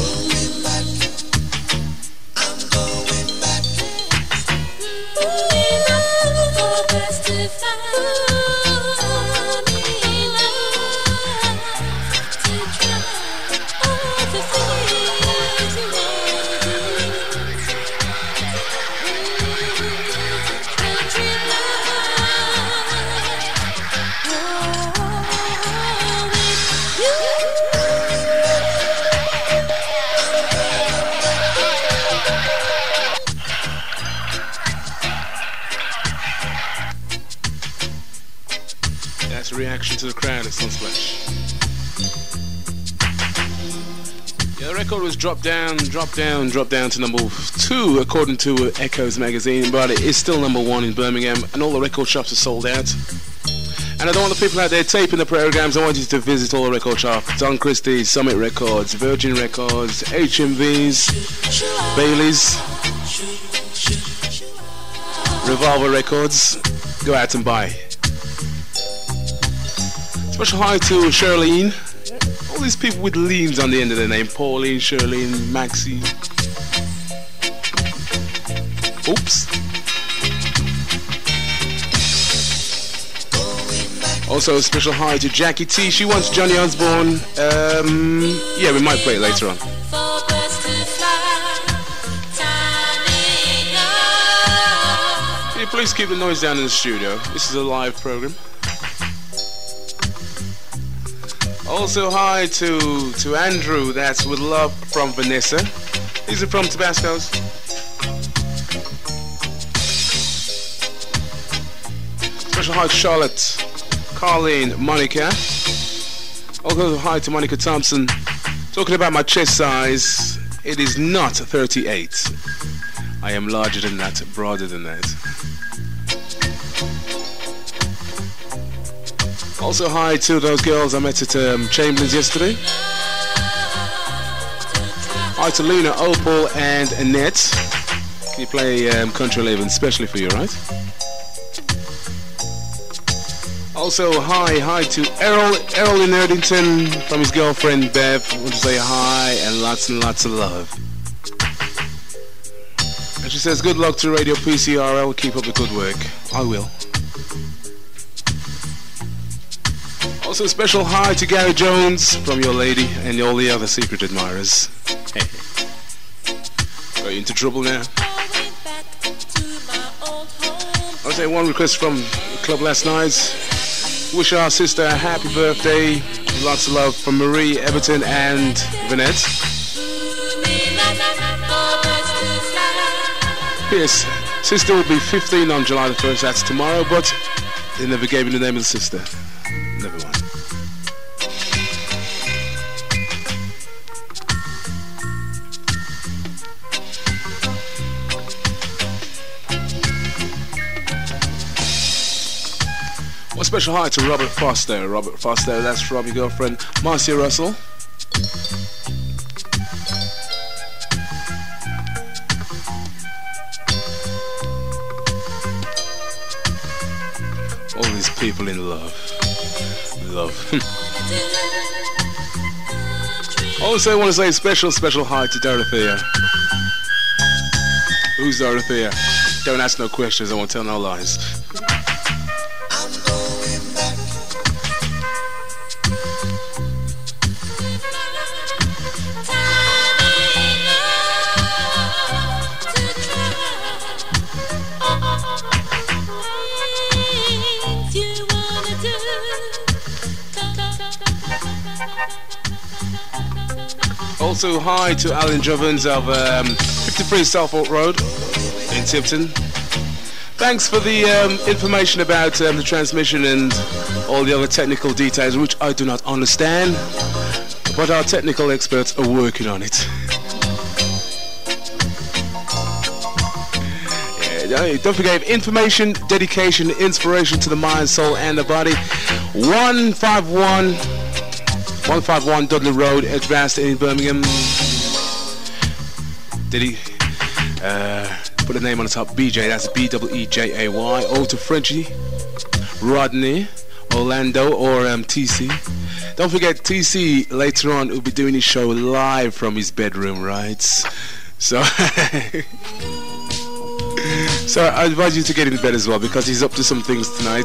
I'm going back. For birds to fly. Reaction to the crowd at Sunsplash. Yeah, the record was dropped down to number 2 according to Echoes magazine, but it is still number 1 in Birmingham, and all the record shops are sold out. And I don't want the people out there taping the programs. I want you to visit all the record shops: Don Christie's, Summit Records, Virgin Records, HMV's, Bailey's, Revolver Records. Go out and buy. Special hi to Charlene. All these people with leans on the end of their name: Pauline, Charlene, Maxie. Oops. Also a special hi to Jackie T. She wants Johnny Osborne. Yeah, we might play it later on. Can you please keep the noise down in the studio? This is a live program. Also hi to Andrew, that's with love from Vanessa. These are from Tabasco's. Special hi to Charlotte, Carlene, Monica. Also hi to Monica Thompson. Talking about my chest size, it is not 38. I am larger than that, broader than that. Also hi to those girls I met at Chamberlain's yesterday. Hi to Luna, Opal and Annette. Can you play Country Living, especially for you, right? Also hi to Errol in Erdington from his girlfriend Bev. I want to say hi and lots of love. And she says good luck to Radio PCRL, keep up the good work. I will. Also a special hi to Gary Jones from your lady and all the other secret admirers. Hey. Got you into trouble now. I'll say one request from the club last night. Wish our sister a happy birthday. Lots of love from Marie, Everton and Vanette. P.S. Sister will be 15 on July the 1st, that's tomorrow, but they never gave me the name of the sister. Never mind. Well, special hi to Robert Foster. Robert Foster, that's from your girlfriend, Marcia Russell. All these people in love. Also, I want to say special hi to Dorothea. Who's Dorothea? Don't ask no questions, I won't tell no lies. Also, hi to Alan Jovens of 53 Southport Road in Tipton. Thanks for the information about the transmission and all the other technical details, which I do not understand, but our technical experts are working on it. Don't forget, information, dedication, inspiration to the mind, soul, and the body. 151 Dudley Road, Edgbaston in Birmingham. Did he put a name on the top? BJ, that's BEEJAY. Oh, to Frenchie, Rodney, Orlando, or TC. Don't forget, TC later on will be doing his show live from his bedroom, right? So, so I advise you to get in bed as well, because he's up to some things tonight.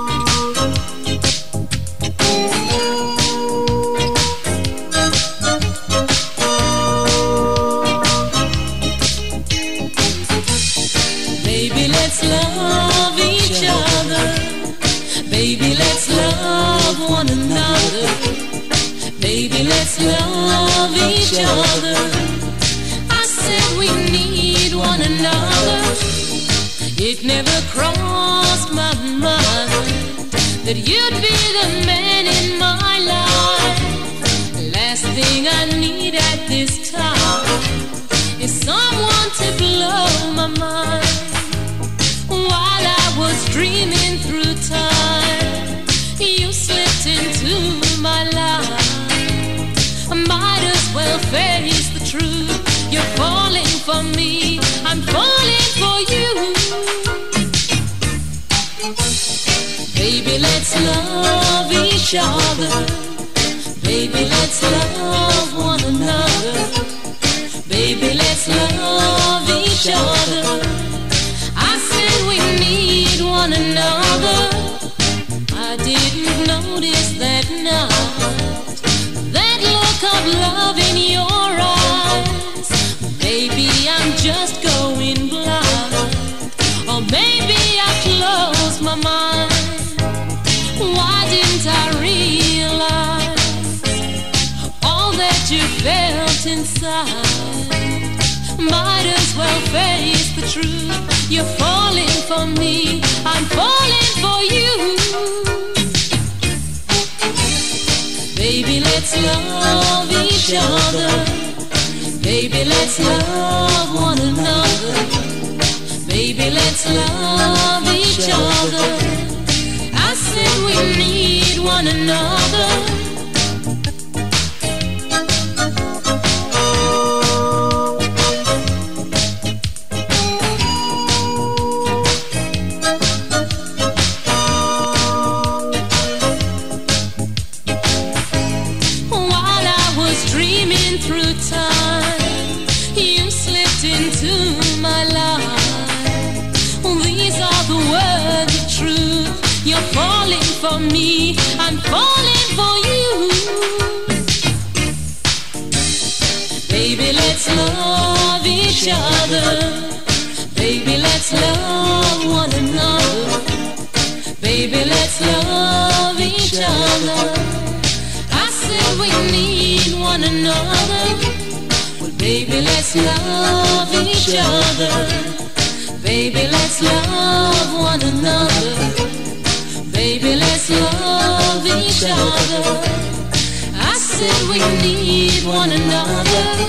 Love each other. I said we need one another. It never crossed my mind that you'd be the man in my life. Last thing I need at this time is someone to blow my mind. While I was dreaming through time, you slipped into my life. I might as well face the truth. You're falling for me, I'm falling for you. Baby, let's love each other. Baby, let's love one another. Baby, let's love each other. I said we need one another. I didn't notice that night. That look of love in your eyes. Maybe I'm just going blind, or maybe I closed my mind. Why didn't I realize all that you felt inside? Might as well face the truth. You're falling for me, I'm falling for you. Baby, let's love each other. Baby, let's love one another. Baby, let's love each other. I said we need one another. For me, I'm falling for you. Baby, let's love each other. Baby, let's love one another. Baby, let's love each other. I said we need one another. Well, baby, let's love each other. Baby, let's love one another. Baby, let's love each other. I said we need one another.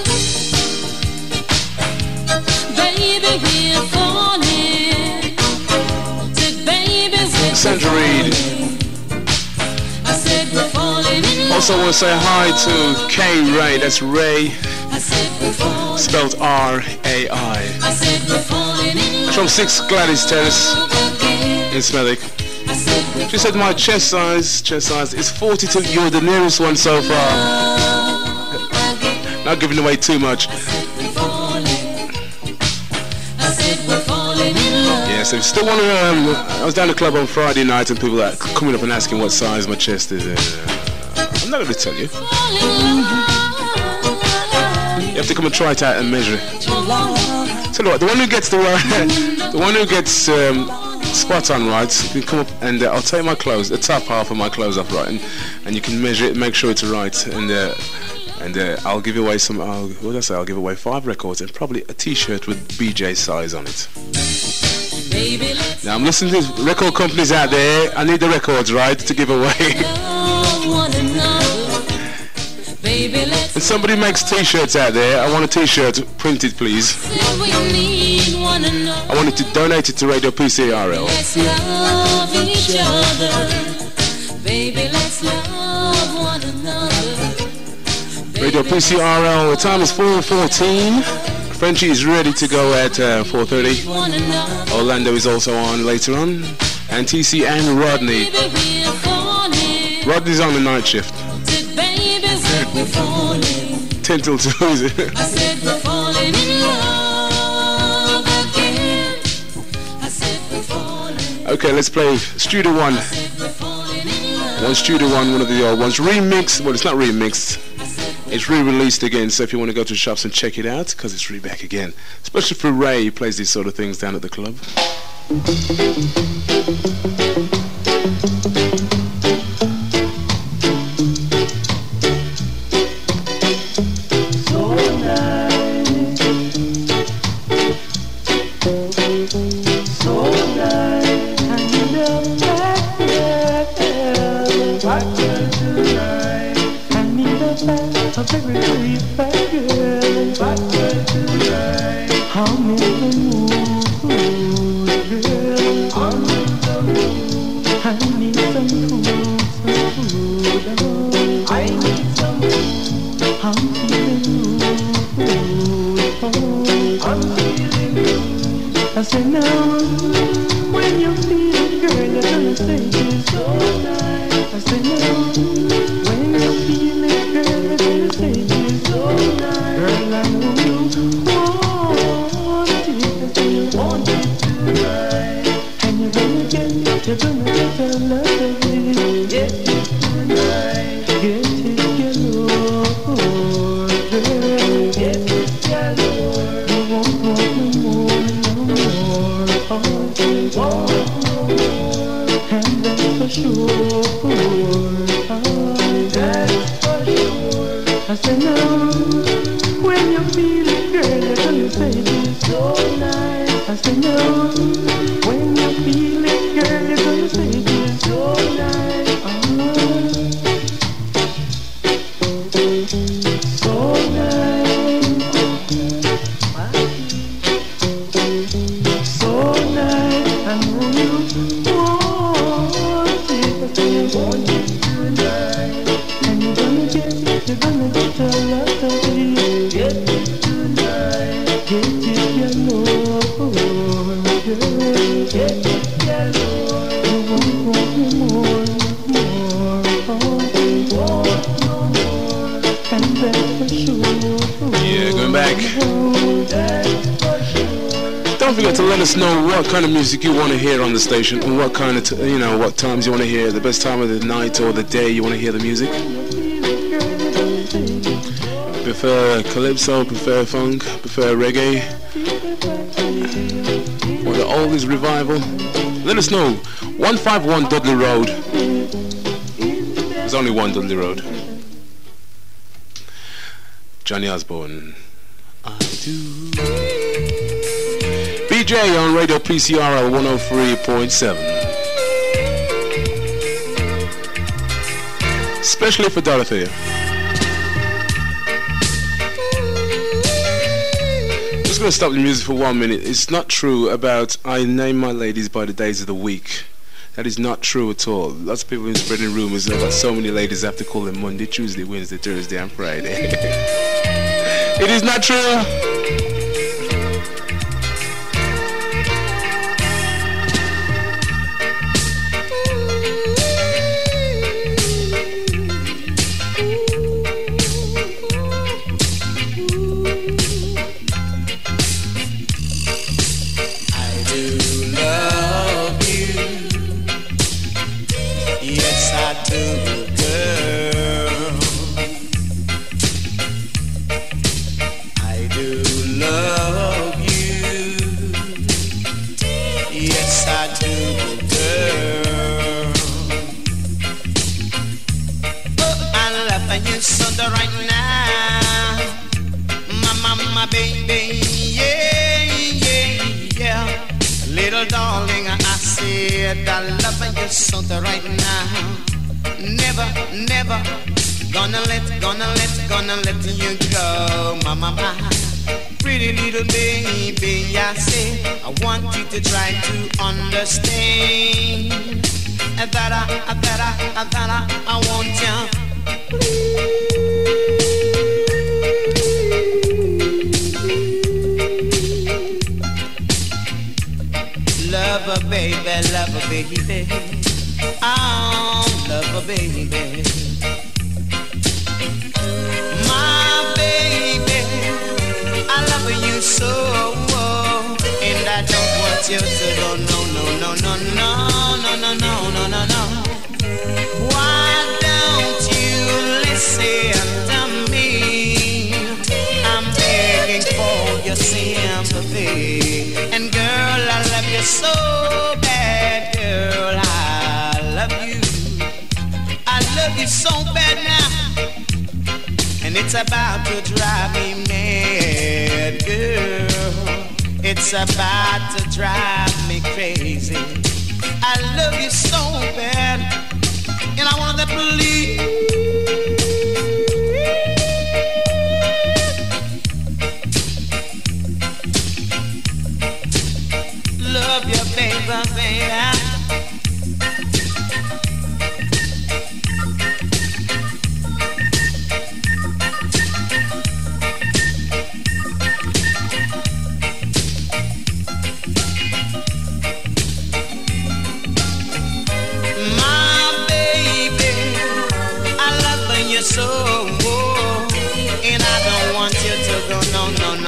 Baby, we're falling. Said baby, we're Sandra Reed. I said we're falling in love. Also want to say hi to Kay Ray. That's Ray, I said we're falling. spelled R-A-I. I said we're falling in love. From 6 Gladys Terrace Again. in Smethwick. I said we're She said my chest size is 42. You're the nearest one so far. Not giving away too much. Yes, if you still want to, I was down the club on Friday night and people are coming up and asking what size my chest is. I'm not going to tell you. You have to come and try it out and measure it. Tell you what, the one who gets the one who gets spot on right, you can come up and I'll take my clothes, the top half of my clothes off right, and you can measure it, make sure it's right, and I'll give away some. What did I say? I'll give away 5 records and probably a T-shirt with BJ size on it. Now I'm listening to record companies out there. I need the records right to give away. And somebody makes T-shirts out there. I want a T-shirt printed, please. I want it to donate it to Radio PCRL. Let's love each other. Baby, let's love one another. Radio PCRL, the time is 4:14. Frenchie is ready to go at 4:30. Orlando is also on later on. And TC and Rodney. Rodney's on the night shift. 10 till 2, is it? I said we're falling in love again. I said we're falling. Okay, let's play Studio One. One Studio One, one of the old ones. Remixed. Well, it's not remixed. It's re-released again, so if you want to go to the shops and check it out, because it's re-back again. Especially for Ray, he plays these sort of things down at the club. I say now, when you feel it, girl, you're gonna say it's so nice. I say now, when you feel it, girl, you're gonna say it's so nice. Girl, I know you want it, I say you want it tonight. And you're gonna get a lot of it. Get it tonight, get it galore, girl, get it galore. You won't want no more. And that's for sure. That's for sure. I say now, when you feel it, girl, you're gonna say it's so nice. I say now, when you feel it, girl, you're gonna say it's so nice. So nice. So nice. I know you want it, but you want it tonight. And you're gonna get a lot of it. Get it tonight. Get it, you know, girl. Get it, you know. You won't want no more. You want no more. And that's for sure. Yeah, going back. That's for sure. Don't forget to let us know what kind of music you want to hear on the station, and what kind of, what times you want to hear, the best time of the night or the day you want to hear the music. Prefer calypso, prefer funk, prefer reggae, or the oldies revival. Let us know. 151 Dudley Road. There's only one Dudley Road. Johnny Osborne. I do. BJ on Radio PCRL 103.7. Especially for Dorothea. Just going to stop the music for 1 minute. It's not true about I name my ladies by the days of the week. That is not true at all. Lots of people are spreading rumors about so many ladies have to call them Monday, Tuesday, Wednesday, Thursday, and Friday. It is not true. Gonna let you go, mama, pretty little baby. I say I want you to try to understand that I want you. Love a baby, oh, love a baby. You so, and I don't want you to go. No. Why don't you listen to me? I'm begging for your sympathy, and girl, I love you so bad, girl. I love you so bad now. And it's about to drive me mad, girl. It's about to drive me crazy. I love you so bad, and I want to believe. Love you, baby. So, and I don't want you to go. No.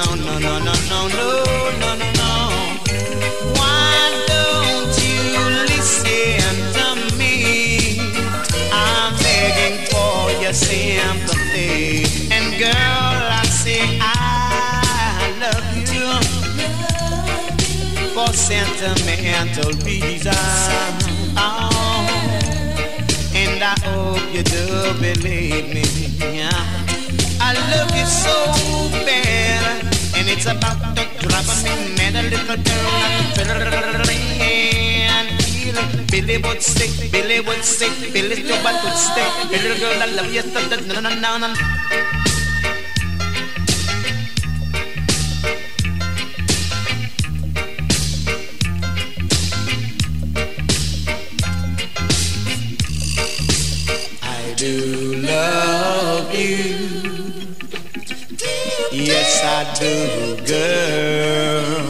Why don't you listen to me? I'm begging for your sympathy, and girl, I say I love you for sentimental reasons. And I hope you do believe me. I love you so bad, and it's about to drive me mad. A little girl, and Billy would say, Billy's too bad would stay. Little girl, I love you so no. Yes, I do, girl.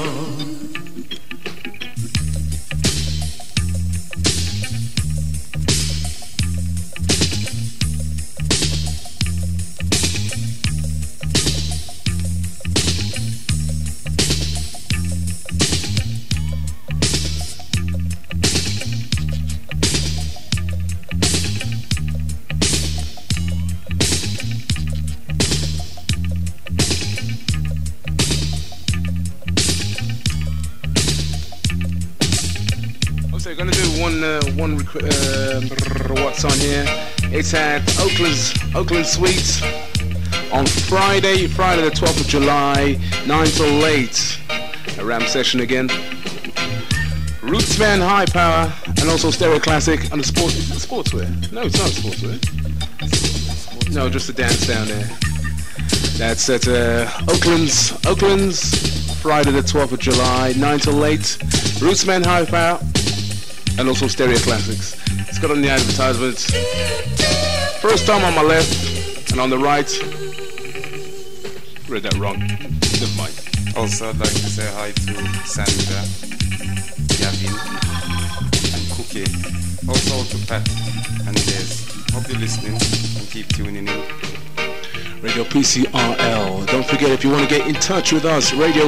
What's on here? It's at Oakland Suites on Friday the 12th of July, 9 till 8. A Ram session again. Rootsman High Power and also Stereo Classic on the sportswear. No, it's not sportswear. No, just a dance down there. That's at Oakland's Friday the 12th of July, 9 till 8. Rootsman High Power. and also Stereo Classics. It's got on the advertisements. First time on my left and on the right. Read that wrong. Never mind. Also, I'd like to say hi to Sandra, Gavin, and Cookie. Also to Pat and Des. Hope you're listening and keep tuning in. Radio PCRL. Don't forget, if you want to get in touch with us, radio.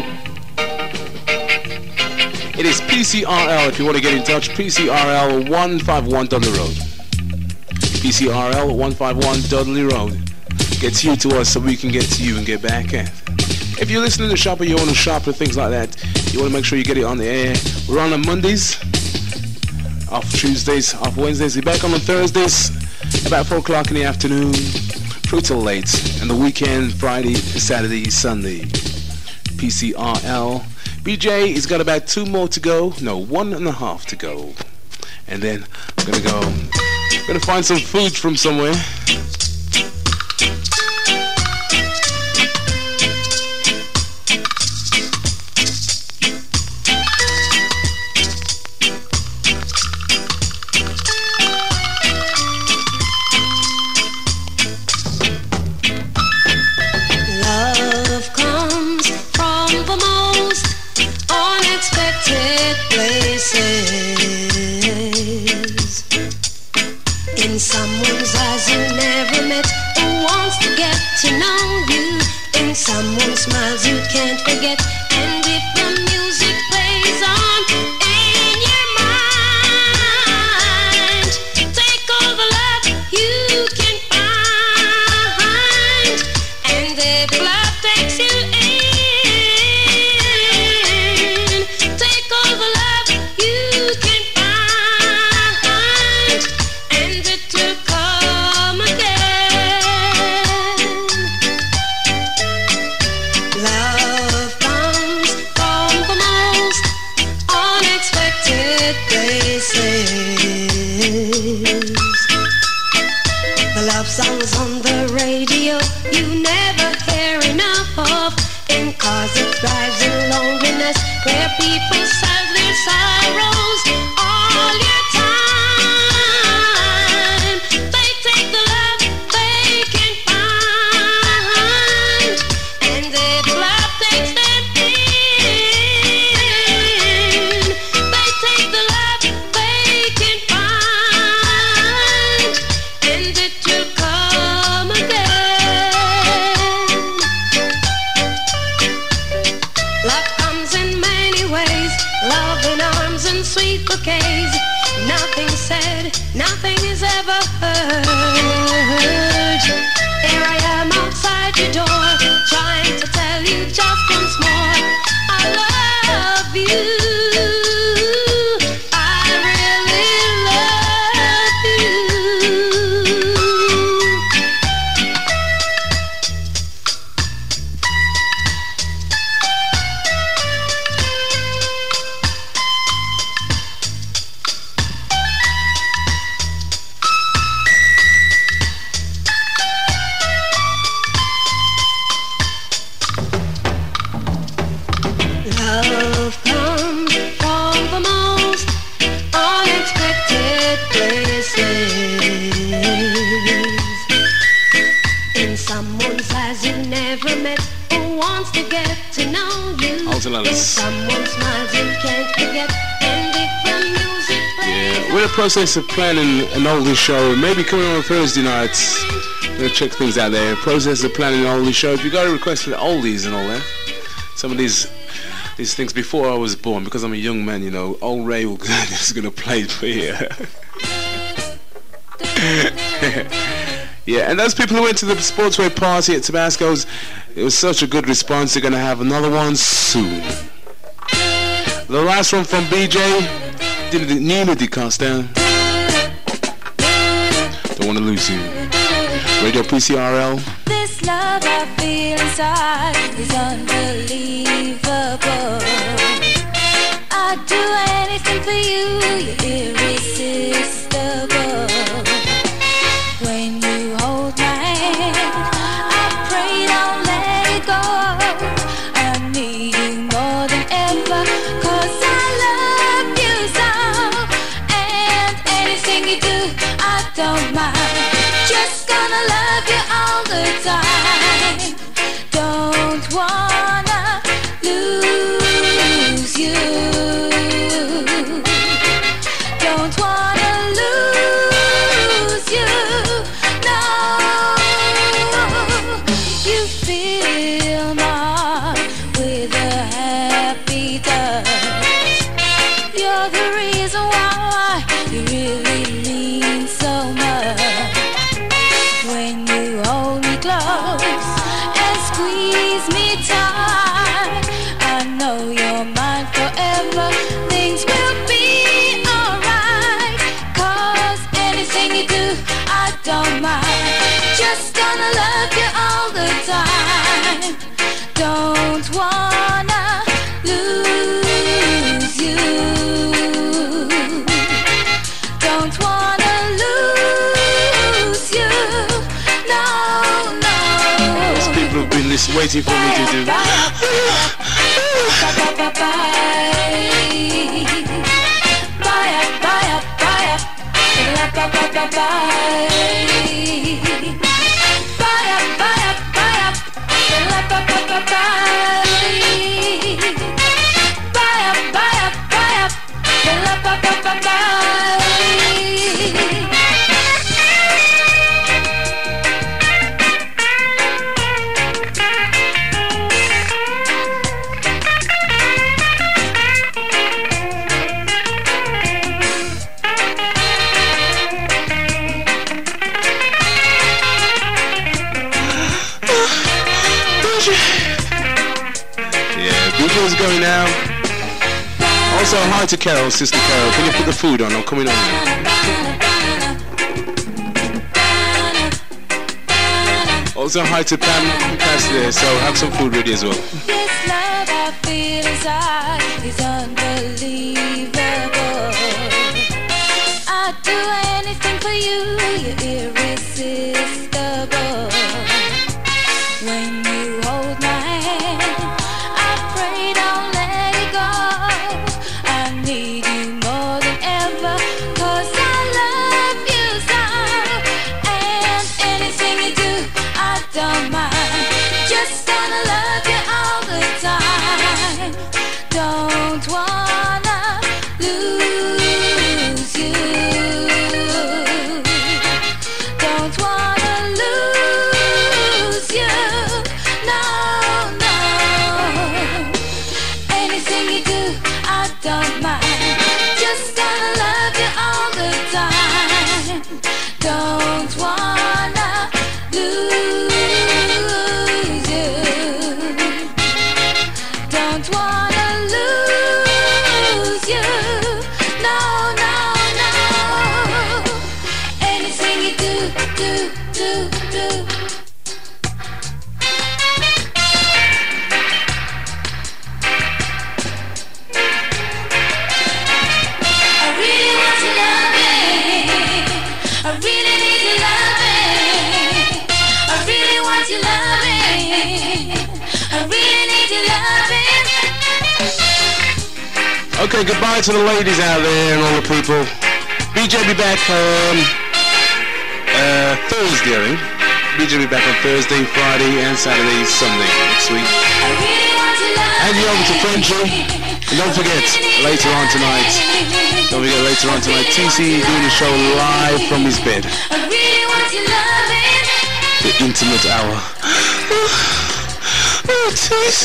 It is PCRL. If you want to get in touch, PCRL 151 Dudley Road. PCRL 151 Dudley Road. Gets you to us so we can get to you and get back at. If you're listening to shop or you own a shop or things like that, you want to make sure you get it on the air. We're on Mondays, off Tuesdays, off Wednesdays. We're back on Thursdays, about 4 o'clock in the afternoon, through till late. And the weekend, Friday, Saturday, Sunday. PCRL. BJ has got about 2 more to go. No, 1.5 to go. And then I'm gonna find some food from somewhere. In someone's eyes you never met, who wants to get to know you. In someone's smiles you can't forget, and if the music plays on in your mind, take all the love you can find, and if love takes you in, take all the love you can find, and it will come again. Love comes from the most unexpected places. The love songs on the radio you never hear enough of, in cars that drives in loneliness, where people solve their sorrows all your time. They take the love they can find, and if love takes them in, they take the love they can find, and it will come again. Love comes in many ways, love in arms and sweet bouquets. Nothing said, nothing is ever heard. Here I am outside your door, trying to tell you just once more, I love you. I really love you. Love comes from the most unexpected places. In someone's eyes you never met, who wants to get to know you. In someone's smiles you can't forget, and if the music plays. We're in the process of planning an oldie show, maybe coming on Thursday nights. We're going to check things out there. Process of planning an oldie show. If you got a request for the oldies and all that, some of these things before I was born, because I'm a young man, you know, old Ray is going to play it for you. Yeah, and those people who went to the Sportsway party at Tabasco's, it was such a good response. They're going to have another one soon. The last one from BJ, Nina DiCosta. Don't want to lose you. Radio PCRL. This love I feel inside is unbelievable. I'd do anything for you, you're irresistible. When you hold my hand, I pray don't let it go. I need you more than ever, 'cause I love you so, don't mind. Just gonna love you all the time. Don't wanna lose you. Don't wanna lose you. No, you fill my heart with a happy touch. You're the reason why you really mean so much. When you hold me close and squeeze me tight, I know you're mine forever. Things will be alright. 'Cause anything you do, I don't mind. Just gonna love you all the time. Don't wanna lose you. Don't wanna lose you. No, no. Those people have been waiting for me to do. BJ's going now. Also, hi to Carol, Sister Carol. Can you put the food on? I'm coming on now. Also, hi to Pam Pass there, so have some food ready as well. This love I feel inside is unbelievable. I'd do anything for you, you're irresistible. When you hold my hand, I pray don't let it go. I need you more than ever, 'cause I love you so. And anything you do, I don't mind. Just gonna love you all the time. Don't wanna lose you. Don't wanna lose you. No, no. Anything you do, I don't mind. Just gonna love you all the time. Don't wanna lose you. Don't wanna lose you. No, no, no. Anything you do, do, do, do. I really want to love it. I really need to love it. I really want to love it. I really need to love it. Okay, goodbye to the ladies out there and all the people. BJ will be back Thursday, I think. BJ will be back on Thursday, Friday, and Saturday, Sunday next week. And you over to Frenchy. And don't forget, later on tonight, TC doing the show live from his bed. I really want to love it. The intimate hour. Oh, TC.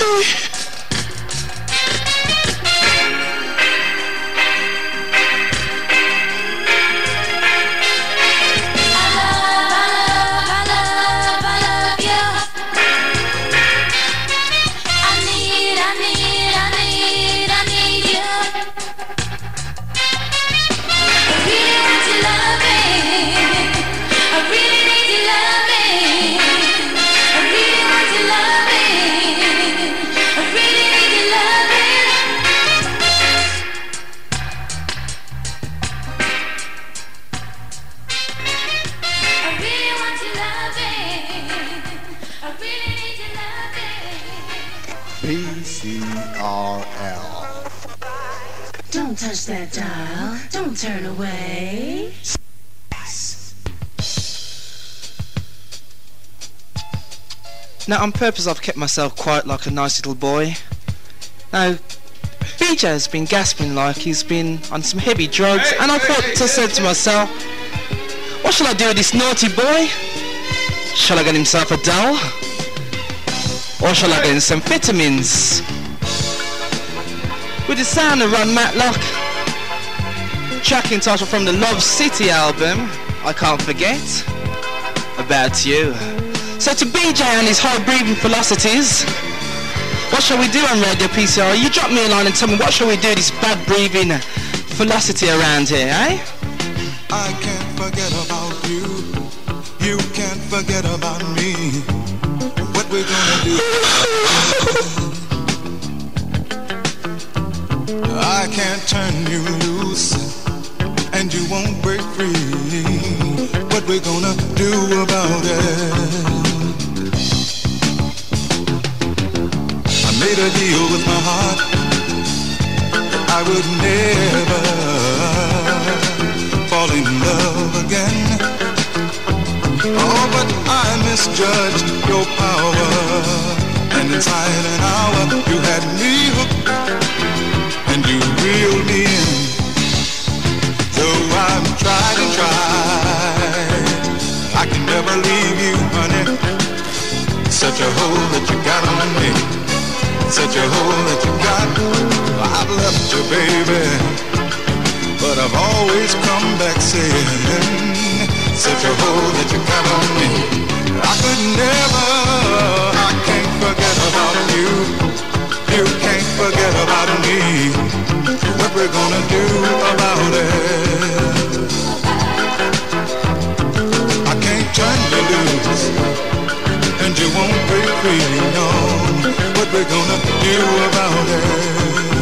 PCRL. Don't touch that dial. Don't turn away. Now, on purpose, I've kept myself quiet like a nice little boy. Now, BJ has been gasping like he's been on some heavy drugs, and I said to myself, what shall I do with this naughty boy? Shall I get himself a doll? Or shall I get him some vitamins? With the sound of Ron Matlock, track entitled from the Love City album, I Can't Forget About You. So to BJ and his high breathing velocities, what shall we do on Radio PCR? You drop me a line and tell me what shall we do this bad breathing velocity around here, eh? I can't forget about you. You can't forget about me. What we're gonna do? I can't turn you loose, and you won't break free. What we're gonna do about it? I made a deal with my heart that I would never fall in love again. Oh, but I misjudged your power, and inside an hour you had me hooked, and you reeled me in. So I've tried and tried, I can never leave you, honey. Such a hold that you got on me, such a hold that you got. I've left you, baby, but I've always come back saying, such a hold that you got on me. I could never, I can't forget about you. You can't forget about me. What we're gonna do about it? I can't turn you loose, and you won't break free, no. What we're gonna do about it?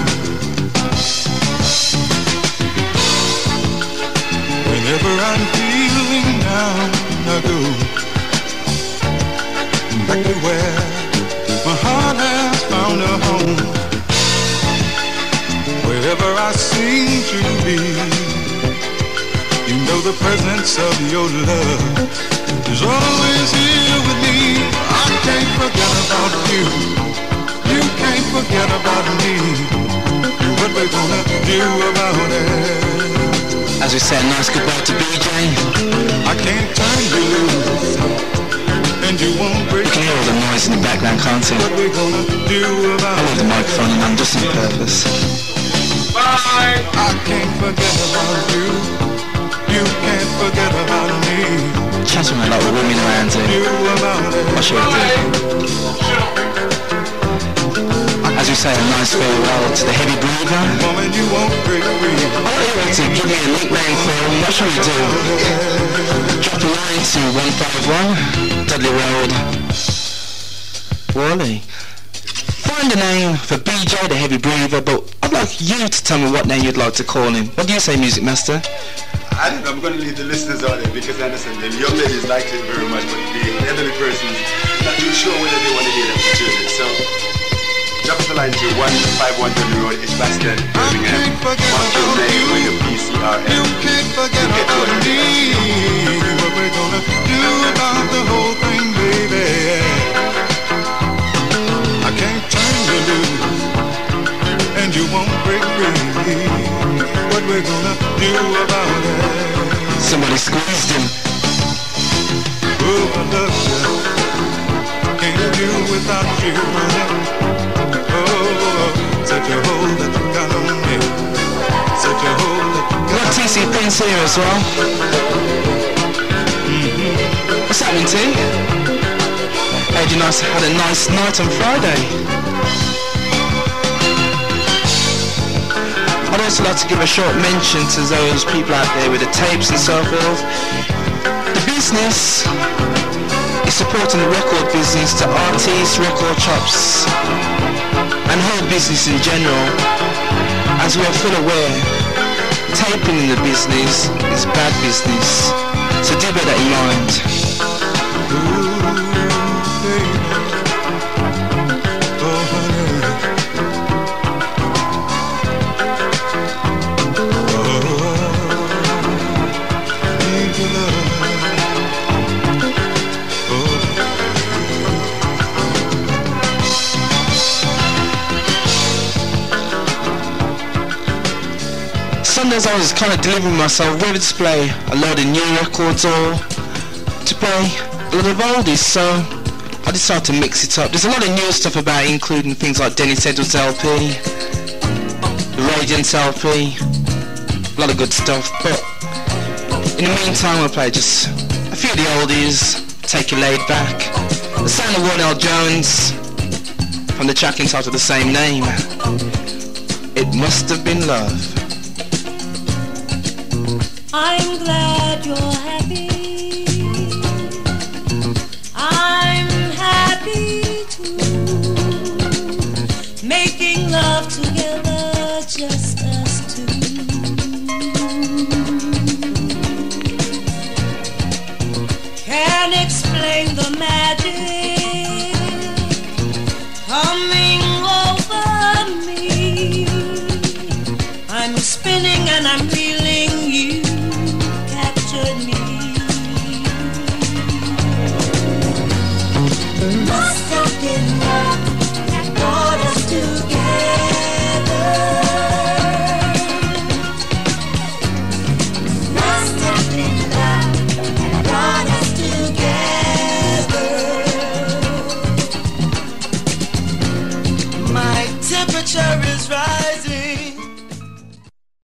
Whenever I'm feeling down, I go back to where my heart has found a home. Wherever I seem to be, you know the presence of your love is always here with me. I can't forget about you. You can't forget about me. What we're gonna do about it? As we say a nice goodbye to BJ. I can't turn you loose, and you won't break. You can hear all the noise in the background, can't you? What we're gonna do about I leave the microphone on just on purpose. Bye. I can't forget about you. You can't forget about me. Chatting with a lot of women around here. What shall we do? As we say a nice farewell to the heavy breather. Woman, you won't break free. I want you to give me a nickname for him. What shall we do? Drop a line to 151 Dudley Road, Worley. Find a name for BJ, the heavy breather, but I'd like you to tell me what name you'd like to call him. What do you say, Music Master? I don't know, I'm going to leave the listeners out there because I understand the young ladies like it very much, but the elderly persons not too sure whether they want to hear them children. So drop us a line to 151 Dudley Road, Edgbaston, Birmingham. Mark your name with your PCRM. You can't forget about me. What we're gonna do about the whole thing, baby? I can't turn you loose, and you won't break free. What we're gonna do about it? Somebody squeezed him. Oh, I love you. Can't do without you, honey. Oh, such a hold that you got on me. Such a hold that you got on me. Got TC Prince here as well. What's happening, T? Heard you had a nice night on Friday. I'd also like to give a short mention to those people out there with the tapes and so forth. The business is supporting the record business to artists, record shops, and whole business in general. As we are full aware, taping in the business is bad business, so do bear that in mind. as I was kind of delivering myself, whether to play a lot of new records or to play a lot of oldies, so I decided to mix it up. There's a lot of new stuff about it, including things like Dennis Edwards LP, the Radiance LP, a lot of good stuff, but in the meantime I'll play just a few of the oldies, Take It Laid Back, the sound of Warnell Jones, from the track entitled the same name, It Must Have Been Love. I'm glad you're happy. I'm happy too. Making love together just